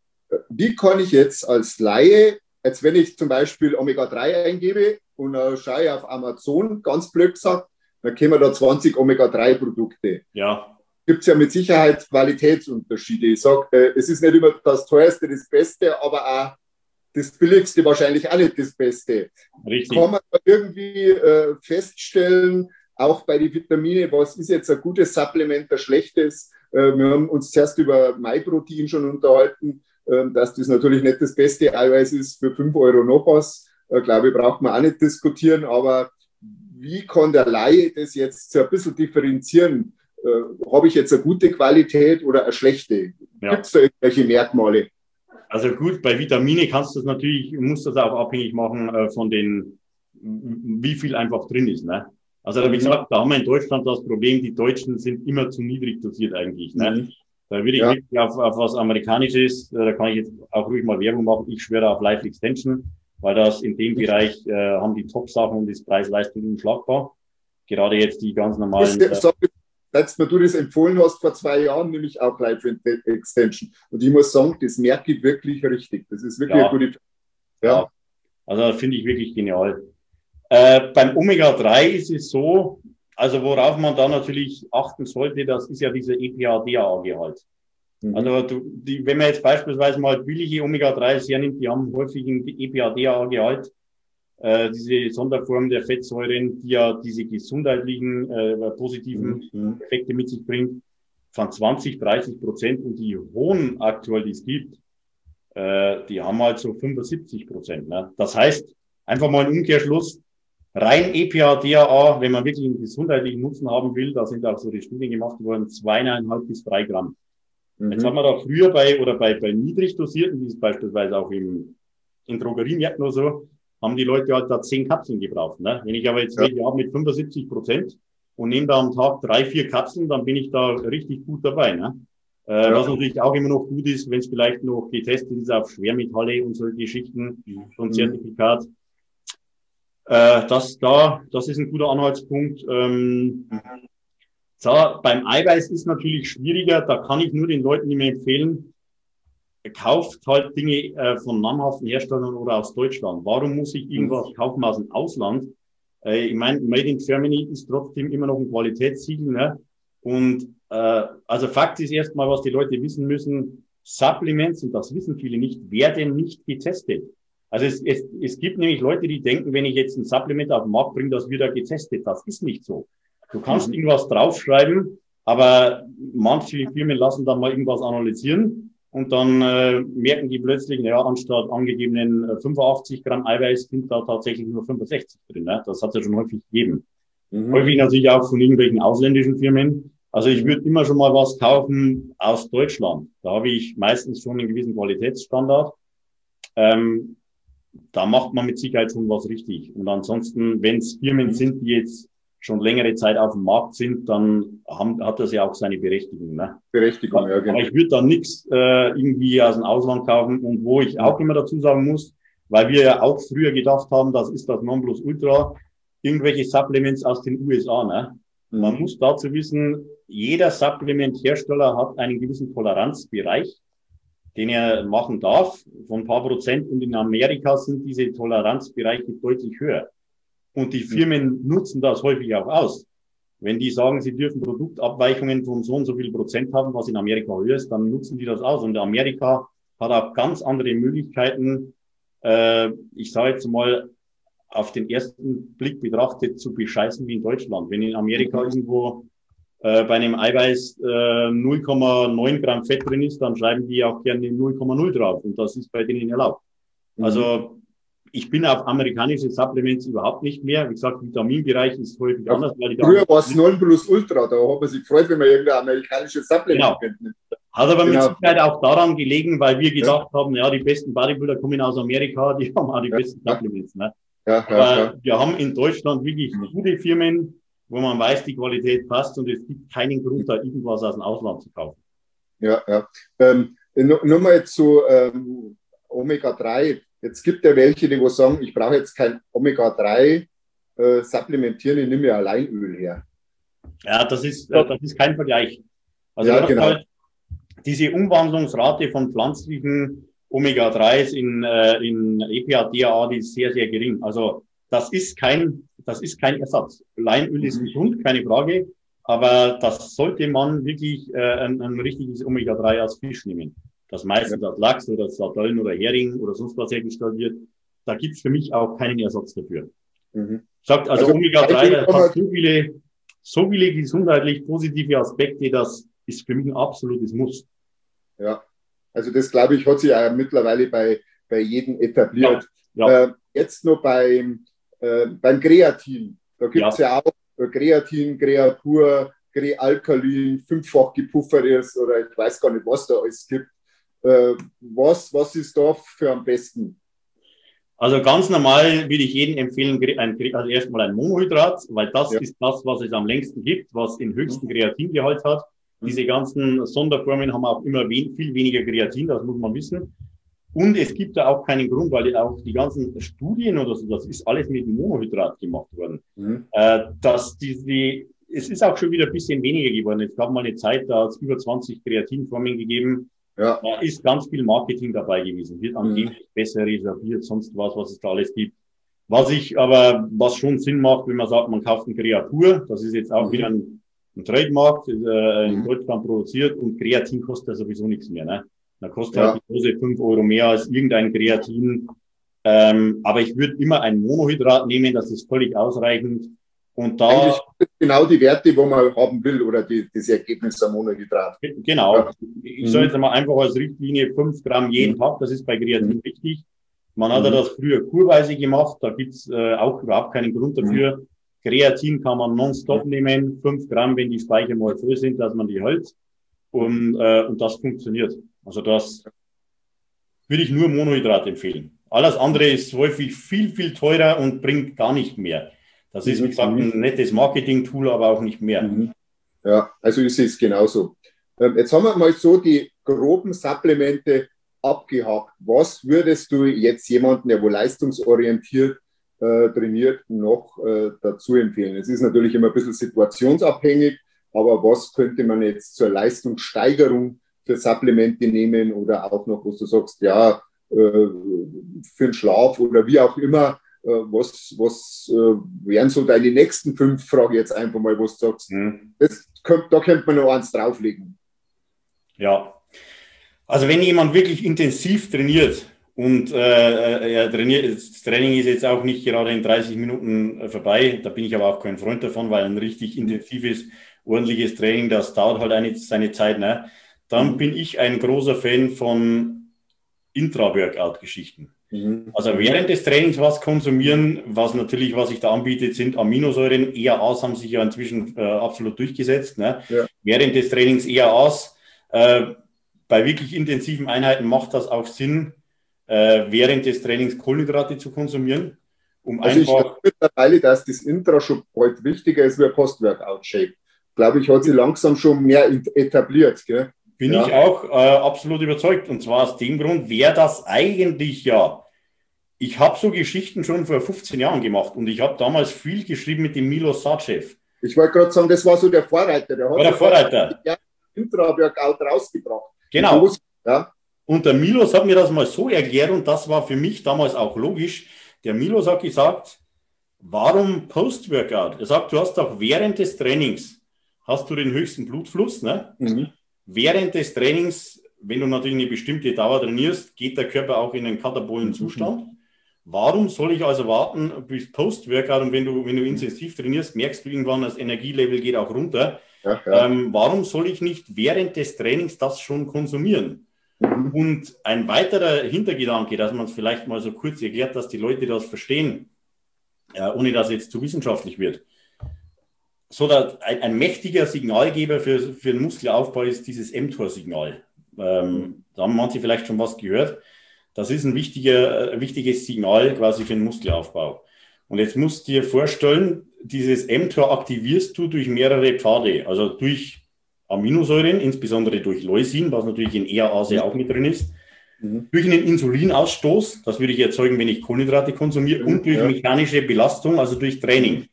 Wie kann ich jetzt als Laie, jetzt wenn ich zum Beispiel Omega drei eingebe und äh, schaue auf Amazon, ganz blöd gesagt, dann kommen da zwanzig Omega drei Produkte. Ja, Gibt es ja mit Sicherheit Qualitätsunterschiede. Ich sage, äh, es ist nicht immer das teuerste das Beste, aber auch das billigste wahrscheinlich auch nicht das Beste. richtig. Kann man da irgendwie äh, feststellen, auch bei den Vitaminen, was ist jetzt ein gutes Supplement, ein schlechtes? Äh, wir haben uns zuerst über MyProtein schon unterhalten, äh, dass das natürlich nicht das beste Eiweiß ist für fünf Euro noch was. Äh, glaube ich, braucht man auch nicht diskutieren, aber wie kann der Laie das jetzt so ein bisschen differenzieren? Äh, habe ich jetzt eine gute Qualität oder eine schlechte? Ja. Gibt es da irgendwelche Merkmale? Also gut, bei Vitamine kannst du es natürlich, musst du das auch abhängig machen äh, von den, wie viel einfach drin ist. Ne? Also wie Mhm. gesagt, da haben wir in Deutschland das Problem, die Deutschen sind immer zu niedrig dosiert eigentlich. Ne? Mhm. Da würde ich Ja. wirklich auf, auf was Amerikanisches, äh, da kann ich jetzt auch ruhig mal Werbung machen, ich schwöre auf Life Extension, weil das in dem Bereich äh, haben die Top-Sachen und das Preis-Leistung unschlagbar. Gerade jetzt die ganz normalen... Das, sag, als du das empfohlen hast vor zwei Jahren, nämlich auch Life Extension. Und ich muss sagen, das merke ich wirklich richtig. Das ist wirklich Ja. eine gute... Ja. Ja. Also finde ich wirklich genial. Äh, beim Omega drei ist es so, also worauf man da natürlich achten sollte, das ist ja dieser E P A D A A-Gehalt. Mhm. Also du, die, wenn man jetzt beispielsweise mal billige Omega drei hernimmt, die haben häufig einen E P A D A A-Gehalt, äh, diese Sonderform der Fettsäuren, die ja diese gesundheitlichen, äh, positiven Mhm. Effekte mit sich bringt, von zwanzig, dreißig Prozent, und die hohen aktuell, die es gibt, äh, die haben halt so fünfundsiebzig Prozent. Ne? Das heißt, einfach mal ein Umkehrschluss, rein E P A D A A, wenn man wirklich einen gesundheitlichen Nutzen haben will, da sind auch so die Studien gemacht worden, zweieinhalb bis drei Gramm. Mhm. Jetzt hat man da früher bei, oder bei, bei niedrig dosierten, wie es beispielsweise auch im, in Drogeriemärkten oder so, haben die Leute halt da zehn Kapseln gebraucht. Ne? Wenn ich aber jetzt Ja. welche habe mit fünfundsiebzig Prozent und nehme da am Tag drei, vier Kapseln, dann bin ich da richtig gut dabei. Ne? Äh, Ja. Was natürlich auch immer noch gut ist, wenn es vielleicht noch getestet ist auf Schwermetalle und solche Geschichten, so ein Mhm. Zertifikat. Äh, das da, das ist ein guter Anhaltspunkt. Ähm, so, beim Eiweiß ist natürlich schwieriger, da kann ich nur den Leuten immer empfehlen, kauft halt Dinge äh, von namhaften Herstellern oder aus Deutschland. Warum muss ich irgendwas kaufen aus dem Ausland? Äh, ich meine, Made in Germany ist trotzdem immer noch ein Qualitätssiegel. Ne? Und äh, also Fakt ist erstmal, was die Leute wissen müssen, Supplements, und das wissen viele nicht, werden nicht getestet. Also es, es, es gibt nämlich Leute, die denken, wenn ich jetzt ein Supplement auf den Markt bringe, das wird ja getestet. Das ist nicht so. Du kannst Mhm. irgendwas draufschreiben, aber manche Firmen lassen dann mal irgendwas analysieren. Und dann äh, merken die plötzlich, naja, anstatt angegebenen äh, fünfundachtzig Gramm Eiweiß sind da tatsächlich nur fünfundsechzig drin. Ne? Das hat es ja schon häufig gegeben. Mhm. Häufig natürlich auch von irgendwelchen ausländischen Firmen. Also ich Mhm. würde immer schon mal was kaufen aus Deutschland. Da habe ich meistens schon einen gewissen Qualitätsstandard. Ähm, da macht man mit Sicherheit schon was richtig. Und ansonsten, wenn es Firmen sind, die jetzt schon längere Zeit auf dem Markt sind, dann haben, hat das ja auch seine Berechtigung. Ne? Berechtigung, ja, genau. Aber ich würde da nichts äh, irgendwie aus dem Ausland kaufen, und wo ich auch immer dazu sagen muss, weil wir ja auch früher gedacht haben, das ist das Nonplusultra, irgendwelche Supplements aus den U S A. Ne? Mhm. Man muss dazu wissen, jeder Supplementhersteller hat einen gewissen Toleranzbereich, den er machen darf, von ein paar Prozent, und in Amerika sind diese Toleranzbereiche deutlich höher. Und die Firmen nutzen das häufig auch aus. Wenn die sagen, sie dürfen Produktabweichungen von so und so viel Prozent haben, was in Amerika höher ist, dann nutzen die das aus. Und Amerika hat auch ganz andere Möglichkeiten, äh, ich sage jetzt mal, auf den ersten Blick betrachtet, zu bescheißen wie in Deutschland. Wenn in Amerika Mhm. irgendwo äh, bei einem Eiweiß äh, null Komma neun Gramm Fett drin ist, dann schreiben die auch gerne null Komma null drauf. Und das ist bei denen erlaubt. Mhm. Also ich bin auf amerikanische Supplements überhaupt nicht mehr. Wie gesagt, Vitaminbereich ist häufig Ja, anders. Weil die da früher war es Nonplusultra, da hat man sich gefreut, wenn man irgendein amerikanisches Supplement Genau. kennt. Hat aber Genau. mit Sicherheit auch daran gelegen, weil wir gedacht ja. haben, ja, die besten Bodybuilder kommen aus Amerika, die haben auch die ja. besten Supplements. Ne? Ja, aber ja, ja. wir haben in Deutschland wirklich gute Firmen, wo man weiß, die Qualität passt und es gibt keinen Grund, da irgendwas aus dem Ausland zu kaufen. Ja, ja. Ähm, Nochmal zu ähm, Omega drei. Jetzt gibt es ja welche, die wo sagen, ich brauche jetzt kein Omega drei äh, supplementieren, ich nehme ja Alleinöl her. Ja, das ist, äh, das ist kein Vergleich. Also ja, du hast genau. halt diese Umwandlungsrate von pflanzlichen Omega dreis in, äh, in E P A, D H A, die ist sehr, sehr gering. Also das ist kein, das ist kein Ersatz. Leinöl ist gesund, keine Frage. Aber das sollte man wirklich äh, ein, ein richtiges Omega drei als Fisch nehmen. Das meistens ja. als Lachs oder Sardellen oder Hering oder sonst was hergestellt wird. Da gibt's für mich auch keinen Ersatz dafür. Mhm. Sagt also, also Omega drei hat so viele, so viele gesundheitlich positive Aspekte, das ist für mich ein absolutes Muss. Ja, also das glaube ich hat sich ja mittlerweile bei, bei jedem etabliert. Ja. Ja. Äh, jetzt noch beim, äh, beim Kreatin. Da gibt's ja. ja auch Kreatin, Creapur, Crealkalin, fünffach gepuffertes oder ich weiß gar nicht, was da alles gibt. Äh, was, was ist da für am besten? Also ganz normal würde ich jedem empfehlen, ein, also erstmal ein Monohydrat, weil das ja. ist das, was es am längsten gibt, was den höchsten Kreatingehalt hat. Mhm. Diese ganzen Sonderformen haben auch immer wen, viel weniger Kreatin, das muss man wissen. Und es gibt da auch keinen Grund, weil auch die ganzen Studien oder so, das ist alles mit Monohydrat gemacht worden. Mhm. Äh, dass diese, es ist auch schon wieder ein bisschen weniger geworden. Es gab mal eine Zeit, da hat es über zwanzig Kreatinformen gegeben. Ja. Da ist ganz viel Marketing dabei gewesen. Wird angeblich mhm. besser reserviert, sonst was, was es da alles gibt. Was ich aber, was schon Sinn macht, wenn man sagt, man kauft ein Creapur, das ist jetzt auch mhm. wieder ein, ein Trademark, äh, in Deutschland produziert und Kreatin kostet ja sowieso nichts mehr, ne? Da kostet ja. halt die Dose fünf Euro mehr als irgendein Kreatin. Ähm, aber ich würde immer ein Monohydrat nehmen, das ist völlig ausreichend. Und da eigentlich genau die Werte, wo man haben will, oder die, das Ergebnis am Monohydrat. Genau. Ja. Ich sage jetzt mal einfach als Richtlinie fünf Gramm jeden mhm. Tag, das ist bei Kreatin mhm. wichtig. Man hat ja mhm. das früher kurweise gemacht, da gibt's äh, auch überhaupt keinen Grund dafür. Mhm. Kreatin kann man nonstop mhm. nehmen, fünf Gramm, wenn die Speicher mal voll sind, dass man die hält. Und, äh, und das funktioniert. Also das würde ich nur Monohydrat empfehlen. Alles andere ist häufig viel, viel teurer und bringt gar nicht mehr. Das ist, wie gesagt, ein nettes Marketing-Tool, aber auch nicht mehr. Ja, also ich sehe es genauso. Jetzt haben wir mal so die groben Supplemente abgehakt. Was würdest du jetzt jemanden, der wohl leistungsorientiert äh, trainiert, noch äh, dazu empfehlen? Es ist natürlich immer ein bisschen situationsabhängig, aber was könnte man jetzt zur Leistungssteigerung für Supplemente nehmen oder auch noch, wo du sagst, ja, äh, für den Schlaf oder wie auch immer, äh, was, was äh, wären so deine nächsten fünf Fragen jetzt einfach mal, wo du sagst, mhm. das könnt, da könnte man noch eins drauflegen. Ja, also wenn jemand wirklich intensiv trainiert und äh, er trainiert, das Training ist jetzt auch nicht gerade in dreißig Minuten vorbei, da bin ich aber auch kein Freund davon, weil ein richtig intensives, ordentliches Training, das dauert halt eine, seine Zeit, ne? Dann mhm. bin ich ein großer Fan von Intra-Workout-Geschichten. Mhm. Also während des Trainings was konsumieren, was natürlich, was sich da anbietet, sind Aminosäuren. E A As haben sich ja inzwischen äh, absolut durchgesetzt. Ne? Ja. Während des Trainings E A As. Äh, bei wirklich intensiven Einheiten macht das auch Sinn, äh, während des Trainings Kohlenhydrate zu konsumieren. Um also einfach ich glaube mittlerweile, dass das Intra schon bald wichtiger ist wie ein Post-Workout-Shake. Glaube ich, hat sich langsam schon mehr etabliert. Gell? Bin ja. ich auch äh, absolut überzeugt. Und zwar aus dem Grund, wäre das eigentlich ja. Ich habe so Geschichten schon vor fünfzehn Jahren gemacht und ich habe damals viel geschrieben mit dem Milos Sarcev. Ich wollte gerade sagen, das war so der Vorreiter. Der hat war der Vorreiter. Intra-Workout rausgebracht. Genau. Ja. Und der Milos hat mir das mal so erklärt und das war für mich damals auch logisch. Der Milos hat gesagt, warum Post-Workout? Er sagt, du hast doch während des Trainings hast du den höchsten Blutfluss, ne? Mhm. Während des Trainings, wenn du natürlich eine bestimmte Dauer trainierst, geht der Körper auch in einen katabolen Zustand. Mhm. Warum soll ich also warten bis Post-Workout und wenn du, wenn du intensiv trainierst, merkst du irgendwann, das Energielevel geht auch runter. Ja, ja. Ähm, warum soll ich nicht während des Trainings das schon konsumieren? Mhm. Und ein weiterer Hintergedanke, dass man es vielleicht mal so kurz erklärt, dass die Leute das verstehen, äh, ohne dass es jetzt zu wissenschaftlich wird. so der, ein, ein mächtiger Signalgeber für, für den Muskelaufbau ist dieses mTOR-Signal. Ähm, da haben manche vielleicht schon was gehört. Das ist ein wichtiger, ein wichtiges Signal quasi für den Muskelaufbau. Und jetzt musst du dir vorstellen, dieses mTOR aktivierst du durch mehrere Pfade, also durch Aminosäuren, insbesondere durch Leucin, was natürlich in E R A C auch mit drin ist, mhm. durch einen Insulinausstoß, das würde ich erzeugen, wenn ich Kohlenhydrate konsumiere, mhm, und durch ja. mechanische Belastung, also durch Training.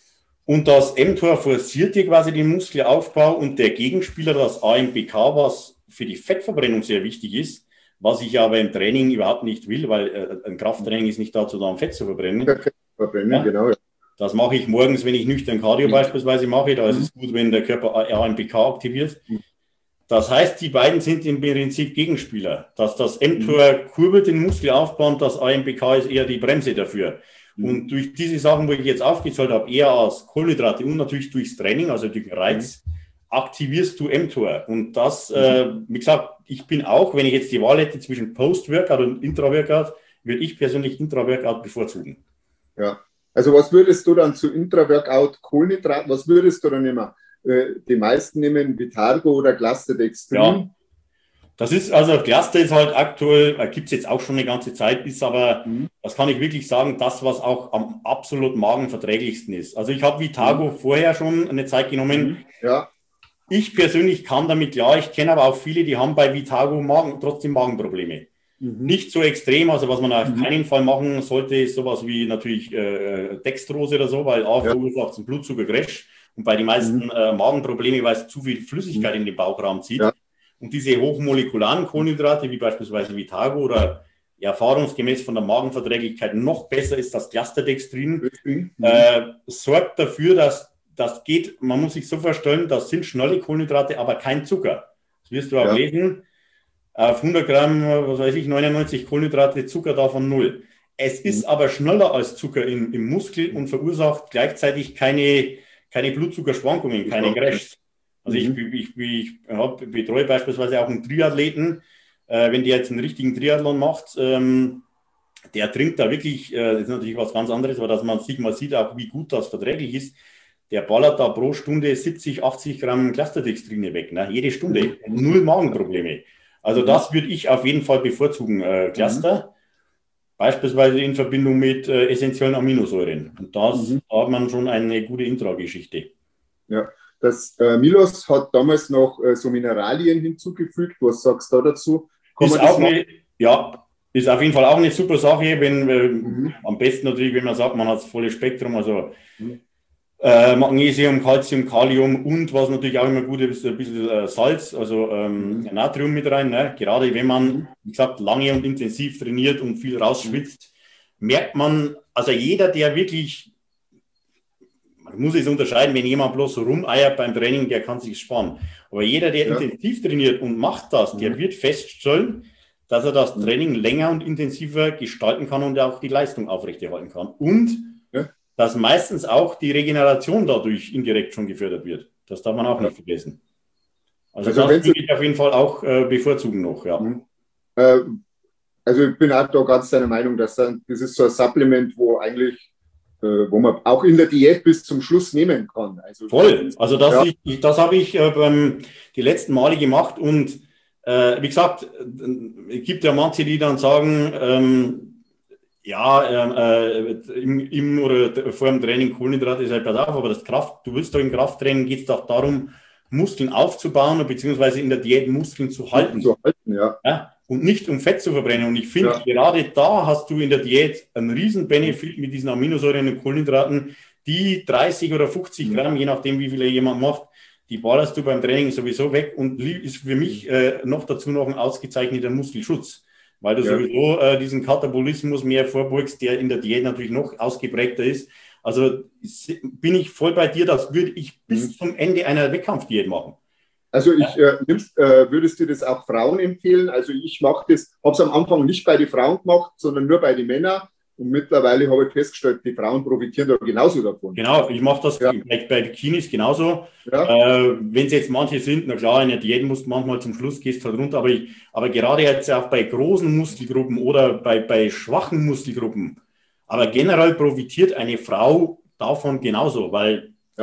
Und das mTOR forciert dir quasi den Muskelaufbau und der Gegenspieler, das A M P K, was für die Fettverbrennung sehr wichtig ist, was ich aber im Training überhaupt nicht will, weil äh, ein Krafttraining ist nicht dazu da, um Fett zu verbrennen. Fett verbrennen, ja? Genau. Ja. Das mache ich morgens, wenn ich nüchtern Cardio mhm. beispielsweise mache. Da ist es gut, wenn der Körper A M P K aktiviert. Mhm. Das heißt, die beiden sind im Prinzip Gegenspieler. Dass das mTOR mhm. kurbelt den Muskelaufbau und das A M P K ist eher die Bremse dafür. Mhm. Und durch diese Sachen, wo ich jetzt aufgezählt habe, eher aus Kohlenhydrate und natürlich durchs Training, also durch Reiz, mhm. aktivierst du mTOR. Und das, mhm. äh, wie gesagt, ich bin auch, wenn ich jetzt die Wahl hätte zwischen Post-Workout und Intra-Workout, würde ich persönlich Intra-Workout bevorzugen. Ja. Also was würdest du dann zu Intra-Workout Kohlenhydrat, was würdest du dann nehmen? Äh, die meisten nehmen Vitargo oder Cluster-Dextrin. Ja, das ist, also Cluster ist halt aktuell, äh, gibt es jetzt auch schon eine ganze Zeit, ist aber, mhm. das kann ich wirklich sagen, das, was auch am absolut magenverträglichsten ist. Also ich habe Vitargo mhm. vorher schon eine Zeit genommen. Mhm. Ja. Ich persönlich kann damit, ja, ich kenne aber auch viele, die haben bei Vitargo Magen, trotzdem Magenprobleme. Mhm. Nicht so extrem, also was man auf mhm. keinen Fall machen sollte, ist sowas wie natürlich äh, Dextrose oder so, weil A ja. verursacht einen Blutzuckercrash und bei den meisten mhm. äh, Magenprobleme, weil es zu viel Flüssigkeit mhm. in den Bauchraum zieht. Ja. Und diese hochmolekularen Kohlenhydrate, wie beispielsweise Vitargo oder ja, erfahrungsgemäß von der Magenverträglichkeit noch besser ist das Clusterdextrin, mhm. äh, sorgt dafür, dass das geht, man muss sich so vorstellen, das sind schnelle Kohlenhydrate, aber kein Zucker. Das wirst du auch ja. lesen. Auf hundert Gramm, was weiß ich, neunundneunzig Kohlenhydrate, Zucker davon null. Es ist mhm. aber schneller als Zucker im, im Muskel und verursacht gleichzeitig keine, keine Blutzuckerschwankungen, keine Crashs. Also mhm. ich, ich, ich hab, betreue beispielsweise auch einen Triathleten, äh, wenn der jetzt einen richtigen Triathlon macht, ähm, der trinkt da wirklich, äh, das ist natürlich was ganz anderes, aber dass man sich mal sieht, auch wie gut das verträglich ist, der ballert da pro Stunde siebzig, achtzig Gramm Clusterdextrine weg, ne? Jede Stunde, mhm. null Magenprobleme. Also das würde ich auf jeden Fall bevorzugen, äh, Cluster, mhm. beispielsweise in Verbindung mit äh, essentiellen Aminosäuren. Und das mhm. hat man schon eine gute Intra-Geschichte. Ja, das äh, Milos hat damals noch äh, so Mineralien hinzugefügt. Was sagst du da dazu? Kann ist auch eine, ja, ist auf jeden Fall auch eine super Sache, wenn äh, mhm. am besten natürlich, wenn man sagt, man hat das volle Spektrum, also mhm. Äh, Magnesium, Calcium, Kalium und was natürlich auch immer gut ist, ein bisschen äh, Salz, also ähm, mhm. Natrium mit rein. Ne? Gerade wenn man, wie gesagt, lange und intensiv trainiert und viel rausschwitzt, mhm. merkt man, also jeder, der wirklich, man muss es unterscheiden, wenn jemand bloß so rumeiert beim Training, der kann sich sparen. Aber jeder, der ja. intensiv trainiert und macht das, der mhm. wird feststellen, dass er das Training länger und intensiver gestalten kann und auch die Leistung aufrechterhalten kann. Und ja. dass meistens auch die Regeneration dadurch indirekt schon gefördert wird. Das darf man auch nicht vergessen. Also, also das würde ich auf jeden Fall auch äh, bevorzugen noch. Ja. Äh, also ich bin auch da ganz deiner Meinung, dass dann, das ist so ein Supplement, wo eigentlich, äh, wo man auch in der Diät bis zum Schluss nehmen kann. Also, voll. Also das, ja. ich, das habe ich äh, beim, die letzten Male gemacht und äh, wie gesagt, es gibt ja manche, die dann sagen, ähm, ja, äh, im, im oder vor dem Training Kohlenhydrate ist halt pass auf, aber das Kraft, du willst doch im Krafttraining, geht es doch darum, Muskeln aufzubauen, beziehungsweise in der Diät Muskeln zu halten. Zu halten ja. Ja, und nicht um Fett zu verbrennen. Und ich finde, ja. gerade da hast du in der Diät einen riesen Benefit mit diesen Aminosäuren und Kohlenhydraten, die dreißig oder fünfzig Gramm, je nachdem, wie viele jemand macht, die ballerst du beim Training sowieso weg und ist für mich äh, noch dazu noch ein ausgezeichneter Muskelschutz. Weil du ja. sowieso äh, diesen Katabolismus mehr vorbeugst, der in der Diät natürlich noch ausgeprägter ist. Also bin ich voll bei dir, das würde ich bis mhm. zum Ende einer Wettkampfdiät machen. Also ich ja. äh, nimmst, äh, würdest du das auch Frauen empfehlen? Also ich mache das, habe es am Anfang nicht bei den Frauen gemacht, sondern nur bei den Männern. Und mittlerweile habe ich festgestellt, die Frauen profitieren da genauso davon. Genau, ich mache das ja. bei, bei Bikinis genauso. Ja. Äh, wenn es jetzt manche sind, na klar, in der Diät musst du manchmal zum Schluss, gehst halt runter, aber, ich, aber gerade jetzt auch bei großen Muskelgruppen oder bei, bei schwachen Muskelgruppen, aber generell profitiert eine Frau davon genauso, weil ja.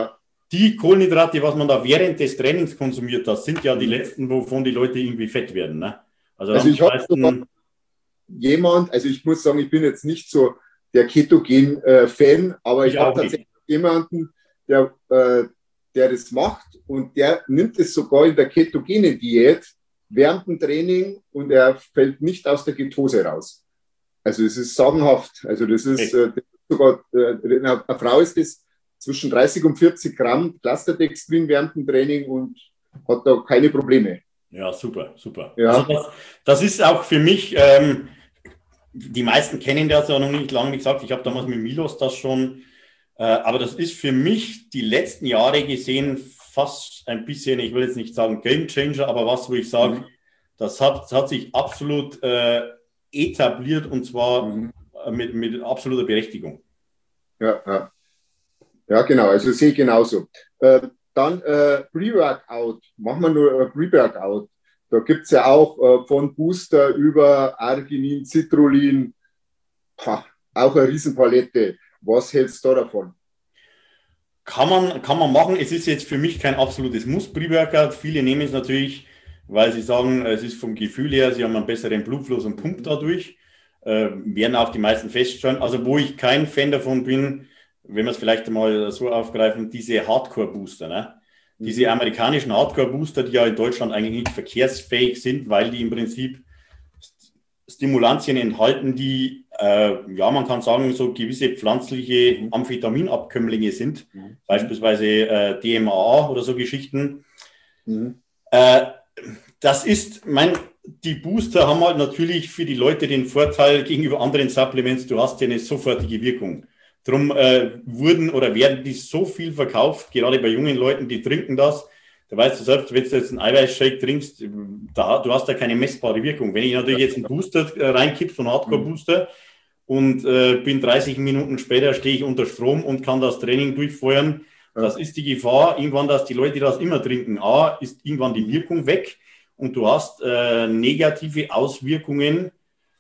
die Kohlenhydrate, was man da während des Trainings konsumiert, das sind ja die letzten, wovon die Leute irgendwie fett werden. Ne? Also, also ich habe meisten... jemand, also ich muss sagen, ich bin jetzt nicht so der Ketogen-Fan, aber ich, ich habe tatsächlich jemanden, der, äh, der das macht und der nimmt es sogar in der ketogenen Diät während dem Training und er fällt nicht aus der Ketose raus. Also es ist sagenhaft. Also das ist, äh, das ist sogar, äh, eine Frau ist das zwischen dreißig und vierzig Gramm Clusterdextrin während dem Training und hat da keine Probleme. Ja, super, super. Ja. Also das, das ist auch für mich, ähm, die meisten kennen das ja noch nicht lange, wie gesagt, ich habe damals mit Milos das schon, äh, aber das ist für mich die letzten Jahre gesehen fast ein bisschen, ich will jetzt nicht sagen Game Changer, aber was, wo ich sage, mhm. das, hat, das hat sich absolut äh, etabliert und zwar mhm. mit, mit absoluter Berechtigung. Ja, ja. Ja, genau, also sehe ich genauso. Äh, dann äh, Pre-Workout, machen wir nur äh, Pre-Workout. Da gibt es ja auch äh, von Booster über Arginin, Citrullin, ha, auch eine Riesenpalette. Was hältst du da davon? Kann man, kann man machen. Es ist jetzt für mich kein absolutes Muss, Pre-Workout. Viele nehmen es natürlich, weil sie sagen, es ist vom Gefühl her, sie haben einen besseren Blutfluss und Pump dadurch. Äh, werden auch die meisten feststellen. Also wo ich kein Fan davon bin, wenn wir es vielleicht mal so aufgreifen, diese Hardcore-Booster, ne? Diese amerikanischen Hardcore-Booster, die ja in Deutschland eigentlich nicht verkehrsfähig sind, weil die im Prinzip Stimulantien enthalten, die, äh, ja, man kann sagen, so gewisse pflanzliche Amphetaminabkömmlinge sind, mhm. beispielsweise äh, D M A A oder so Geschichten. Mhm. Äh, das ist, mein, die Booster haben halt natürlich für die Leute den Vorteil gegenüber anderen Supplements, du hast ja eine sofortige Wirkung. Darum äh, wurden oder werden die so viel verkauft, gerade bei jungen Leuten, die trinken das. Da weißt du selbst, wenn du jetzt einen Eiweißshake trinkst, da, du hast da keine messbare Wirkung. Wenn ich natürlich jetzt einen Booster äh, reinkipp, so einen Hardcore-Booster, und äh, bin dreißig Minuten später, stehe ich unter Strom und kann das Training durchfeuern, ja. Das ist die Gefahr, irgendwann, dass die Leute das immer trinken. A, ist irgendwann die Wirkung weg und du hast äh, negative Auswirkungen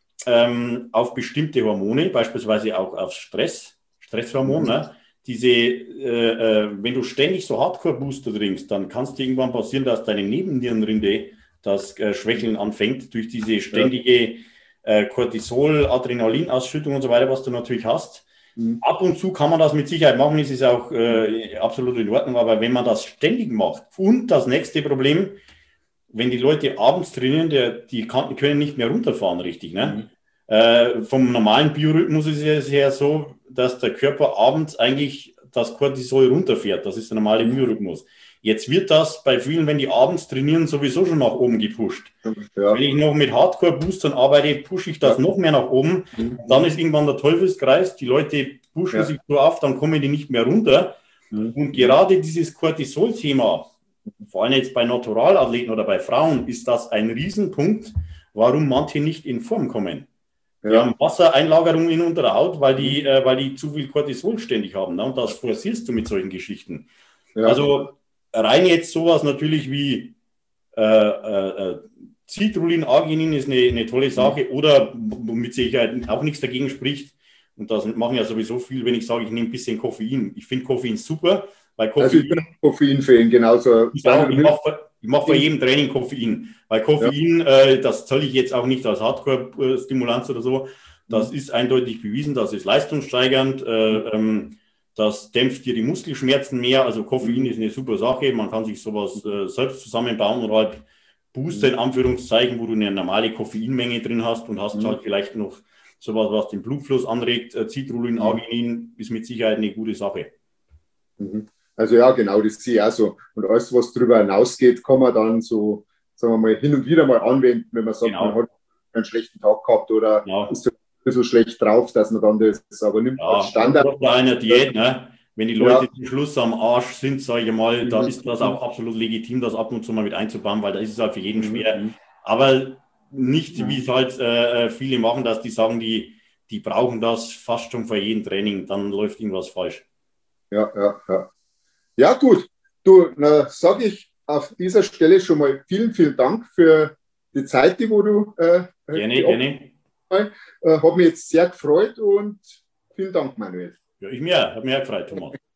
ähm, auf bestimmte Hormone, beispielsweise auch auf Stress. Stresshormon, mhm. ne? Diese, äh, äh, wenn du ständig so Hardcore-Booster trinkst, dann kann es dir irgendwann passieren, dass deine Nebennierenrinde das äh, Schwächeln anfängt durch diese ständige äh, Cortisol, Adrenalinausschüttung und so weiter, was du natürlich hast. Mhm. Ab und zu kann man das mit Sicherheit machen, ist es auch äh, absolut in Ordnung, aber wenn man das ständig macht und das nächste Problem, wenn die Leute abends trainieren, der, die Kanten können nicht mehr runterfahren, richtig, ne? Mhm. Äh, vom normalen Biorhythmus ist es ja so, dass der Körper abends eigentlich das Cortisol runterfährt. Das ist der normale Biorhythmus. Jetzt wird das bei vielen, wenn die abends trainieren, sowieso schon nach oben gepusht. Ja. Wenn ich noch mit Hardcore-Boostern arbeite, pushe ich das ja. noch mehr nach oben. Mhm. Dann ist irgendwann der Teufelskreis. Die Leute pushen ja. sich so auf, dann kommen die nicht mehr runter. Mhm. Und gerade dieses Cortisol-Thema, vor allem jetzt bei Naturalathleten oder bei Frauen, ist das ein Riesenpunkt, warum manche nicht in Form kommen. Die ja. haben Wassereinlagerungen unter der Haut, weil die, äh, weil die zu viel Cortisol ständig haben. Ne? Und das forcierst du mit solchen Geschichten. Ja. Also rein jetzt sowas natürlich wie äh, äh, Citrullin, Arginin ist eine, eine tolle Sache oder mit Sicherheit auch nichts dagegen spricht. Und das machen ja sowieso viel, wenn ich sage, ich nehme ein bisschen Koffein. Ich finde Koffein super, weil Koffein... Also ich bin Koffein-Fan, genauso. Ich, ich mache ich mach bei jedem Training Koffein, weil Koffein, ja. äh, das zähle ich jetzt auch nicht als Hardcore-Stimulanz oder so, das mhm. ist eindeutig bewiesen, das ist leistungssteigernd, äh, ähm, das dämpft dir die Muskelschmerzen mehr, also Koffein mhm. ist eine super Sache, man kann sich sowas äh, selbst zusammenbauen oder halt Booster in Anführungszeichen, wo du eine normale Koffeinmenge drin hast und hast mhm. halt vielleicht noch sowas, was den Blutfluss anregt. Äh, Citrullin, mhm. Arginin ist mit Sicherheit eine gute Sache. Mhm. Also ja, genau, das sehe ich auch so. Und alles, was darüber hinausgeht, kann man dann so, sagen wir mal, hin und wieder mal anwenden, wenn man sagt, genau. man hat einen schlechten Tag gehabt oder genau. ist so ein bisschen schlecht drauf, dass man dann das aber nimmt ja, als Standard. Bei einer Diät, ne? Wenn die Leute ja. zum Schluss am Arsch sind, sage ich mal, mhm. da ist das auch absolut legitim, das ab und zu mal mit einzubauen, weil da ist es halt für jeden mhm. schwer. Aber nicht, mhm. wie es halt äh, viele machen, dass die sagen, die, die brauchen das fast schon für jeden Training, dann läuft irgendwas falsch. Ja, ja, ja. Ja, gut. Du, na, sage ich auf dieser Stelle schon mal vielen, vielen Dank für die Zeit, die wo du äh, gerne, gerne. Äh, hat mich jetzt sehr gefreut und vielen Dank, Manuel. Ja, ich mir, hat mich auch gefreut, Thomas.